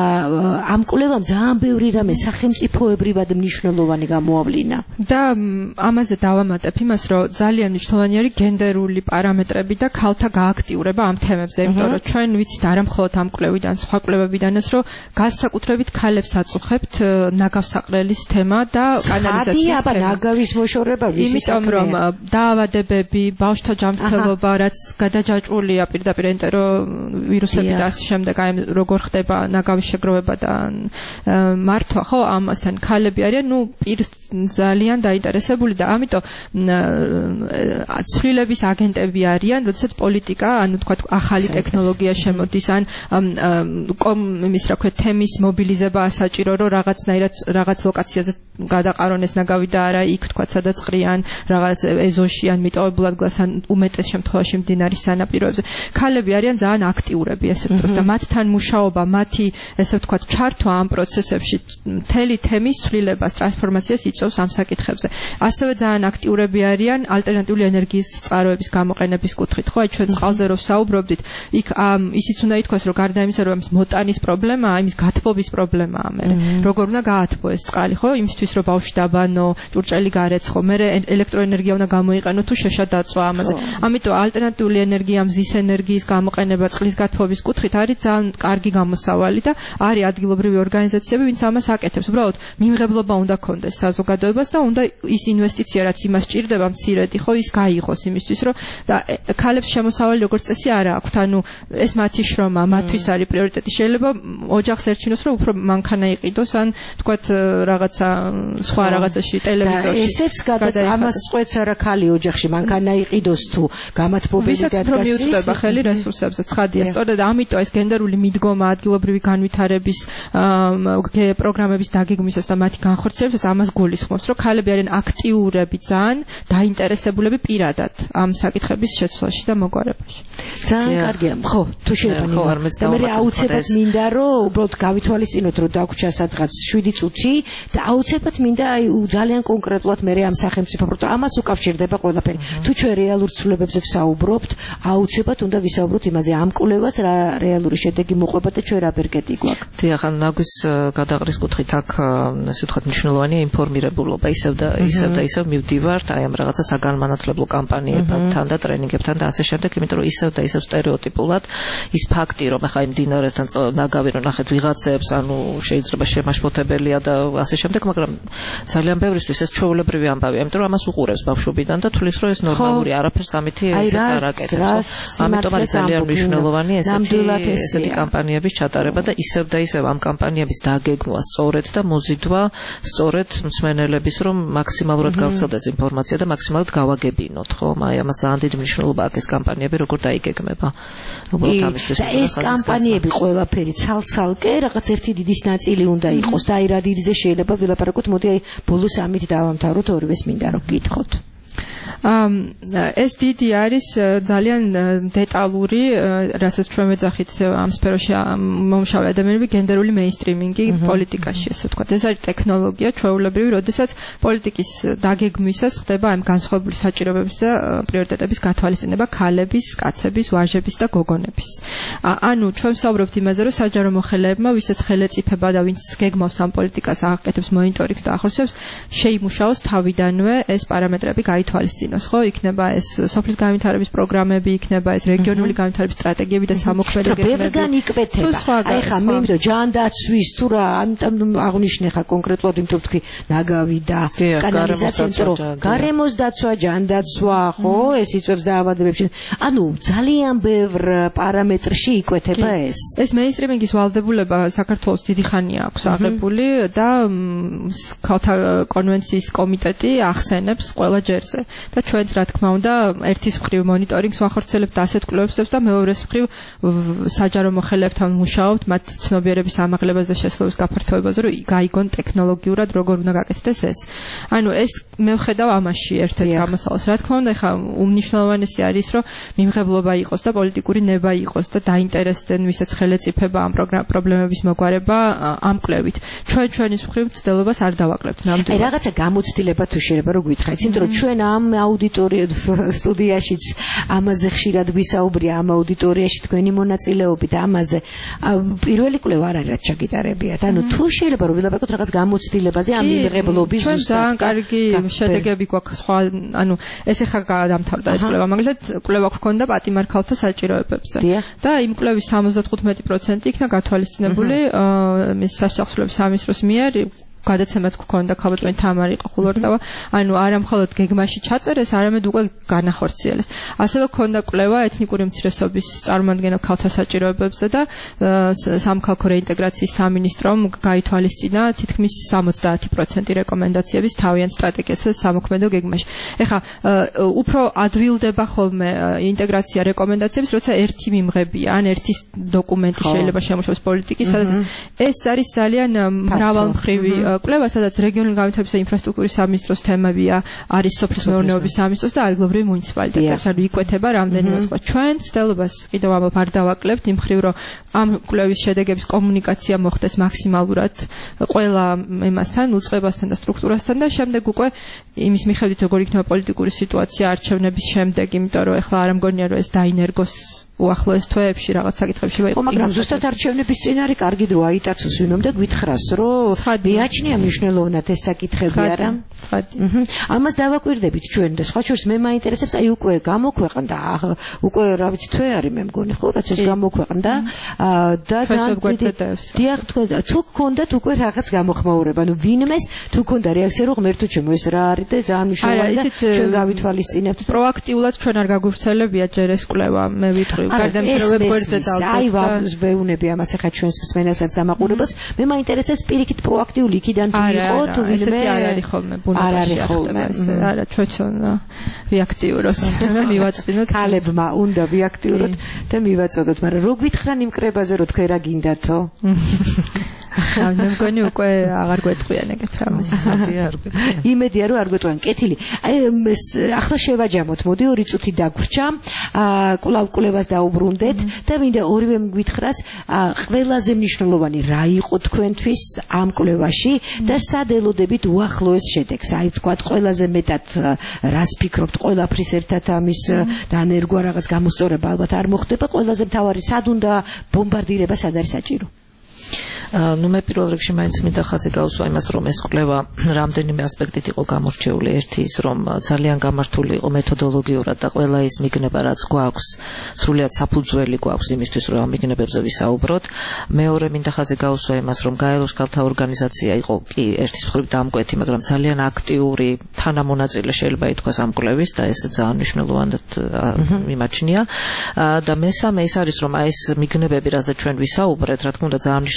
ამ კვლევამ ძალიან ბევრი რამე სახელმწიფოებრივად მნიშვნელოვანი გამოავლინა. და ამაზე დავამატებ იმას, რომ ძალიან მნიშვნელოვანი არის გენდერული პარამეტრები და ქალთა გააქტიურება ამ თემებზე, იმიტომ რომ ჩვენ ვიცით არა მხოლოდ ამ კვლევიდან, სხვა კვლევებიდანაც, რომ განსაკუთრებით ქალებს აწუხებთ ნაგავსაყრელის თემა და კანალიზაციის თემა. ნაგავის მოშორება ვისის იმიტომ რომ დაავადებები, ბავშვთა ჯანმრთელობა, რაც გადაჯაჭვულია პირდაპირ ენტერო ვირუსები და ასე შემდეგ, აი როგორ ხდება ნაგავის შეგროვება და მართვა, ხო, ამასთან ქალები არიან, ნუ პირს ძალიან დაინტერესებული და ამიტომ ცვლილების აგენტები არიან, როდესაც პოლიტიკა, ანუ თქვა ახალი ტექნოლოგია შემოდის, ან იმის რა ქვია, თემის მობილიზება საჭირო, რომ რაღაცნაირად რაღაც ლოკაციაზე გადაყარონეს ნაგავი და არა იქ თქვა, სადაც ყრიან, რაღაც ეზოში ან მიტოვებულად გლას, ან უმეტეს შემთხვევაში მდინარის სანაპიროებზე. ქალები არიან ძალიან აქტიურები ესე ვთქვათ და მათთან მუშაობა, მათი ესე ვთქვათ ჩართვა ამ პროცესებში მთელი თემის ცვლილებას, ტრანსფორმაციას იწვევს ამ საკითხებზე. ასევე ძალიან აქტიურები არიან ალტერნატიული ენერგიის წყაროების გამოყენების კუთხით. ხო, აი ჩვენ წყალზე რო საუბრობდით, იქ ისიც უნდა ითქვას, რომ გარდა იმისა, რომ მოტანის პრობლემაა, იმის გათბობის პრობლემაა მე. როგორ უნდა გაათბო ეს წყალი, ხო? იმისთვის რომ ბავშვი დაბანო, ჭურჭელი გარეცხო, მე ელექტროენერგია უნდა გამოიყენო თუ შეშა დაწვა ამაზე. ამიტომ ალტერნატიული ენერგია, მზის ენერგიის გამოყენება წყლის გათბობის კუთხით არის ძალიან კარგი გამოსავალი და არის ადგილობრივი ორგანიზაციები, ვინც ამას აკეთებს. უბრალოდ მიმღებლობა უნდა ქონდეს საზოგადოებას და უნდა ის ინვესტიცია, რაც იმას ჭირდება მცირედი, ხო, ის გაიღოს იმისთვის, რომ და ქალებს შემოსავალი როგორც წესი არ აქვთ. ანუ ეს მათი შრომა, მათთვის არის პრიორიტეტი. შეიძლება ოჯახს ერჩინოს, რომ უფრო მანქანა იყიდოს, ან თქვათ რაღაცა სხვა რაღაცაში ტელევიზორში. ესეც ამას წყვეტს არა ქალი ოჯახში მანქანა იყიდოს თუ გამათბობელი დადგას მიუწვდება ხელი რესურსებზე. ცხადია, სწორედ ამიტომ ეს გენდერული მიდგომა ადგილობრივი განვითარების პროგრამების დაგეგმვისას და მათი განხორციელებისას ამას გულისხმობს, რომ ქალები არიან აქტიურები, ძალიან დაინტერესებულები პირადად ამ საკითხების შეცვლაში და მოგვარებაში. ძალიან კარგია. ხო, თუ შეიძლება მე აუცილებლად მინდა რომ უბრალოდ გავითვალისწინოთ, რომ დაგვრჩა სადღაც 7 წუთი და აუცილებლად მინდა აი ძალიან კონკრეტულად მე ამ სახელმწიფო ამას უკავშირდება ყველაფერი. თუ ჩვენ რეალურ ცვლილებებზე ვსაუბრობთ, აუცილებლად უნდა ვისაუბროთ იმაზე, ამ კვლევას რა რეალური შედეგი მოყვება და ჩვენ რა ბერკეტი გვაქვს. დიახ, ნაგვის გადაყრის კუთხით აქ ასე ვთქვათ მნიშვნელოვანია ინფორმირებულობა, ისევ და ისევ მივდივართ აი ამ რაღაცა საგანმანათლებლო კამპანიებთან და ტრენინგებთან და ასე შემდეგ, იმიტომ რომ ისევ და ისევ სტერეოტიპულად ის ფაქტი, რომ ახლა იმ დინარესთან ნაგავი რო ნახეთ ვიღაცებს, ანუ შეიძლება შემაშფოთებელია და ასე შემდეგ, მაგრამ ძალიან ბევრისთვის ეს ჩვეულებრივი ამბავია, იმიტომ რომ ამას უყურებს ბავშვობიდან და თulis რომ ეს ნორმალური არაფერს ამითი ესეც არ აკეთებს. ამიტომ არის ძალიან მნიშვნელოვანი ესეთი კამპანიების ჩატარება და ისევ ამ კამპანიების დაგეგმვა სწორედ და მოზიდვა სწორედ მსმენელების, რომ მაქსიმალურად გავრცელდეს ინფორმაცია და მაქსიმალურად გავაგებინოთ, ხო? აი ამას ძალიან დიდი მნიშვნელობა აქვს ეს კამპანიები როგორ დაიგეგმება. უბრალოდ ამისთვის ეს კამპანიები ყველაფერი ცალ-ცალკე რაღაც ერთი დიდის ნაწილი უნდა იყოს და აი რა დიდზე შეიძლება ვილაპარაკოთ, მოდი აი ბოლოს ამით დავამთავროთ, ორივეს მინდა რომ გითხოთ. ეს დიდი არის ძალიან დეტალური, რასაც ჩვენ ვეძახით ამ სფეროში მომშავე ადამიანები გენდერული მეინსტრიმინგი პოლიტიკაში, ასე ვთქვათ. ეს არის ტექნოლოგია ჩვეულებრივი, როდესაც პოლიტიკის დაგეგმვისას ხდება ამ განსხვავებული საჭიროებების და პრიორიტეტების გათვალისწინება ქალების, კაცების, ვაჟების და გოგონების. ანუ ჩვენ ვსაუბრობთ იმაზე, რომ საჯარო მოხელეებმა, ვისაც ხელეწიფება და ვინც გეგმავს ამ პოლიტიკას, აკეთებს მონიტორინგს და ახორციელებს, შეიმუშაოს თავიდანვე ეს პარამეტრები გაითვალისწინოს, ხო? იქნება ეს სოფლის განვითარების პროგრამები, იქნება ეს რეგიონული განვითარების სტრატეგიები და სამოქმედო გეგმები. ბევრგან იკვეთება. აი ხა მე იმიტომ ჯანდაცვის თუ რა, ამიტომ აღნიშნე ხა კონკრეტულად იმიტომ თქვი ნაგავი და კანალიზაცია, რომ გარემოს დაცვა, ჯანდაცვა, ხო, ეს იწვევს დაავადებებში. ანუ ძალიან ბევრ პარამეტრში იკვეთება ეს. ეს მეინსტრიმინგის ვალდებულება საქართველოს დიდი ხანია აქვს აღებული და ქალთა კონვენციის კომიტეტი ახსენებს ყველა ჯერზე. და ჩვენც რა თქმა უნდა ერთის მხრივ მონიტორინგს ვახორციელებთ ასეთ კვლევებსაც და მეორეს მხრივ საჯარო მოხელეებთან მუშაობთ მათ ცნობიერების ამაღლებას და შესაძლებლობის გაფართოებაზე, რომ გაიგონ ტექნოლოგიურად როგორ უნდა გაკეთდეს ეს. ანუ ეს მე ვხედავ ამაში ერთ-ერთ გამოსავალს. რა თქმა უნდა, ხა უმნიშვნელოვანესი არის, რომ მიმღებლობა იყოს და პოლიტიკური ნება იყოს და დაინტერესდნენ ვისაც ხელეწიფება ამ პრობლემების მოგვარება ამ კვლევით. ჩვენის მხრივ ცდილობას არ დავაკლებთ ნამდვილად. აი რაღაცა გამოცდილება თუ შეიძლება რომ გითხრათ, იმიტომ რომ ჩვენ ამ აუდიტორია სტუდიაშიც ამაზე ხშირად გვისაუბრია, ამ აუდიტორიაში თქვენი მონაწილეობით ამაზე. პირველი კვლევა არ არის რაც ჩაგიტარებიათ. ანუ თუ შეიძლება რომ ვილაპარაკოთ რაღაც გამოცდილებაზე ამ მიმღებლობის ზუსტად. ძალიან კარგი შედეგები გვაქვს სხვა, ანუ ეს ახლა გადამთავრდა ეს კვლევა, მაგალითად კვლევა გვქონდა პატიმარ ქალთა საჭიროებებზე. და იმ კვლევის 75% იქნა გათვალისწინებული მის სასწავლებლების სამინისტროს მიერ გადაცემაც გქონდა ქალბატონი თამარი ყხულორტავა, ანუ არა მხოლოდ გეგმაში ჩაწერეს, არამედ უკვე განახორციელეს. ასევე გქონდა კვლევა ეთნიკური უმცირესობის წარმომადგენელ ქალთა საჭიროებებზე და სამქალქო რეინტეგრაციის სამინისტრომ გაითვალისწინა თითქმის 70% რეკომენდაციების თავიანთ სტრატეგიასა და სამოქმედო გეგმაში. ეხლა უფრო ადვილდება ხოლმე ინტეგრაცია რეკომენდაციების, როცა ერთი მიმღებია, ან ერთი დოკუმენტი შეიძლება შემუშავოს პოლიტიკის, სადაც ეს არის ძალიან მრავალმხრივი კვლევა, სადაც რეგიონული განვითარების და ინფრასტრუქტურის სამინისტროს თემებია, არის სოფლის მეურნეობის სამინისტროს და ადგილობრივი მუნიციპალიტეტებს. ანუ იკვეთება რამდენიმე სხვა. ჩვენ ცდილობას კიდევ ამბობ არ დავაკლებთ იმ მხრივ, რომ ამ კვლევის შედეგების კომუნიკაცია მოხდეს მაქსიმალურად ყველა იმასთან, უწყებასთან და სტრუქტურასთან და შემდეგ უკვე იმის მიხედვით როგორ იქნება პოლიტიკური სიტუაცია არჩევნების შემდეგ, იმიტომ რომ ეხლა არ მგონია რომ ეს დაინერგოს უახლოეს თვეებში რაღაც საკითხებში იყო, მაგრამ ზუსტად არჩევნების წინ არის კარგი დრო აიტაცოს ვინმე გვითხრას, რომ მიაჩნია მნიშვნელოვნად ეს საკითხები არა? ამას დავაკვირდებით ჩვენ და სხვა შორის მე მაინტერესებს, აი უკვე გამოქვეყნდა, უკვე რა ვიცი თვე არის მე მგონი ხო, რაც ეს გამოქვეყნდა და დიახ, თუ გქონდათ უკვე რაღაც გამოხმაურება, ანუ ვინმეს თუ გქონდა რეაქცია, რომ ღმერთო ჩემო ეს რა არის და ძალიან მნიშვნელოვანია და ჩვენ გავითვალისწინებთ. პროაქტიულად ჩვენ არ გაგვვრცელებია ჯერ ეს კვლევა, მე ვიტყვი აი ვეუბნები ამას ახლა ჩვენს მსმენელსაც დამაყურებელს. მე მაინტერესებს პირიქით პროაქტიული იქიდან თუ იყო თუ ვინმე არ არის ხოლმე ბუნებაში ახდება ეს არა ჩვენცონ რეაქტიუროთ და მივაწვინოთ ქალებმა უნდა რეაქტიუროთ და მივაწოდოთ, მაგრამ რო გვითხრან იმ კრებაზე რომ თქვენ რა გინდათო? მე მგონი უკვე აღარ გვეტყვიან ეგეთ რამეს. იმედია რომ არ გვეტყვიან. კეთილი. აი ახლა შევაჯამოთ, მოდი 2 წუთი დაგვრჩა. კვლევას დაუბრუნდეთ და მინდა ორივე გვითხრას ყველაზე მნიშვნელოვანი რა იყო თქვენთვის ამ კვლევაში და სად ელოდებით უახლოეს შედეგს. აი ვთქვათ ყველაზე მეტად რას ფიქრობთ ყველაფრის ერთად ამის დანერგვა რაღაც გამოსწორება ალბათ არ მოხდება, ყველაზე მთავარი სად უნდა ბომბარდირება, სად არის საჭირო? ნუ მე პირველ რიგში მაინც მინდა ხაზი გავუსვა იმას, რომ ეს კვლევა რამდენიმე ასპექტით იყო გამორჩეული. ერთი ის, რომ ძალიან გამართული იყო მეთოდოლოგიურად და ყველა ის მიგნება, რაც გვაქვს, სრულიად საფუძველი გვაქვს იმისთვის, რომ ამ მიგნებებზე ვისაუბროთ. მეორე მინდა ხაზი გავუსვა იმას, რომ გაელოს ქალთა ორგანიზაცია იყო კი ერთის მხრივ დამკვეთი, მაგრამ ძალიან აქტიური თანამონაწილე შეიძლება ითქვას ამ კვლევის და ეს ძალიან მნიშვნელოვნად მიმაჩნია. და მესამე ის არის, რომ აი ეს მიგნებები, რაზეც ჩვენ ვისაუბრეთ, რა თქმა უნდა ძალიან მნიშვნელოვანია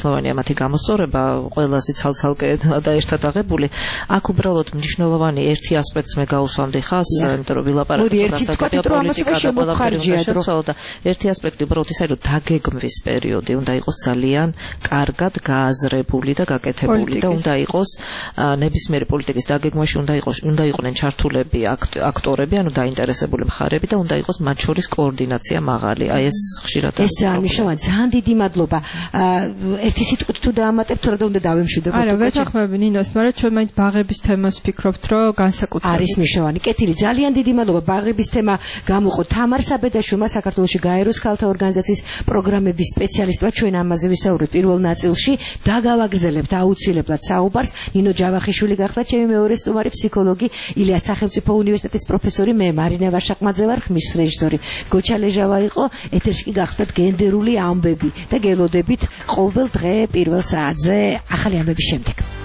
მათი გამოსწორება ყველაზე ცალ-ცალკე და ერთად აღებული. აქ უბრალოდ მნიშვნელოვანი ერთი ასპექტს მე გავუსვამდი ხას, იმიტომ რომ ვილაპარაკე დასაკუთრებით პოლიტიკა და ყველაფერი უნდა შეცვალო და ერთი ასპექტი უბრალოდ ისაა, რომ დაგეგმვის პერიოდი უნდა იყოს ძალიან კარგად გააზრებული და გაკეთებული და უნდა იყოს ნებისმიერი პოლიტიკის დაგეგმვაში უნდა იყვნენ ჩართულები აქტორები, ანუ დაინტერესებული მხარეები და უნდა იყოს მათ შორის კოორდინაცია მაღალი. აი ეს ხშირად ეს მნიშვნელოვანი, ძალიან დიდი მადლობა. ერთი სიტყვით თუ დაამატებთ, რა უნდა დავემშვიდობ. არა, ვეთანხმები ნინოს, მაგრამ ჩვენ მაინც ბაღების თემას ვფიქრობთ, რომ განსაკუთრებით არის მნიშვნელოვანი. კეთილი, ძალიან დიდი მადლობა. ბაღების თემა გამოყო თამარ საბედაშვილმა, საქართველოში გაეროს ქალთა ორგანიზაციის პროგრამების სპეციალისტმა. ჩვენ ამაზე ვისაუბრეთ პირველ ნაწილში და გავაგრძელებთ აუცილებლად საუბარს. ნინო ჯავახიშვილი გახდა ჩემი მეორე სტუმარი, ფსიქოლოგი, ილიას სახელმწიფო უნივერსიტეტის პროფესორი, მე მარინა ვაშაყმაძე ვარ, ხმის რეჟისორი გოჩა ლეჟავა იყო. ეთერში კი გახდათ გენდერული ამბები და გელოდებით ყოველ დღე პირველ საათზე ახალი ამბების შემდეგ.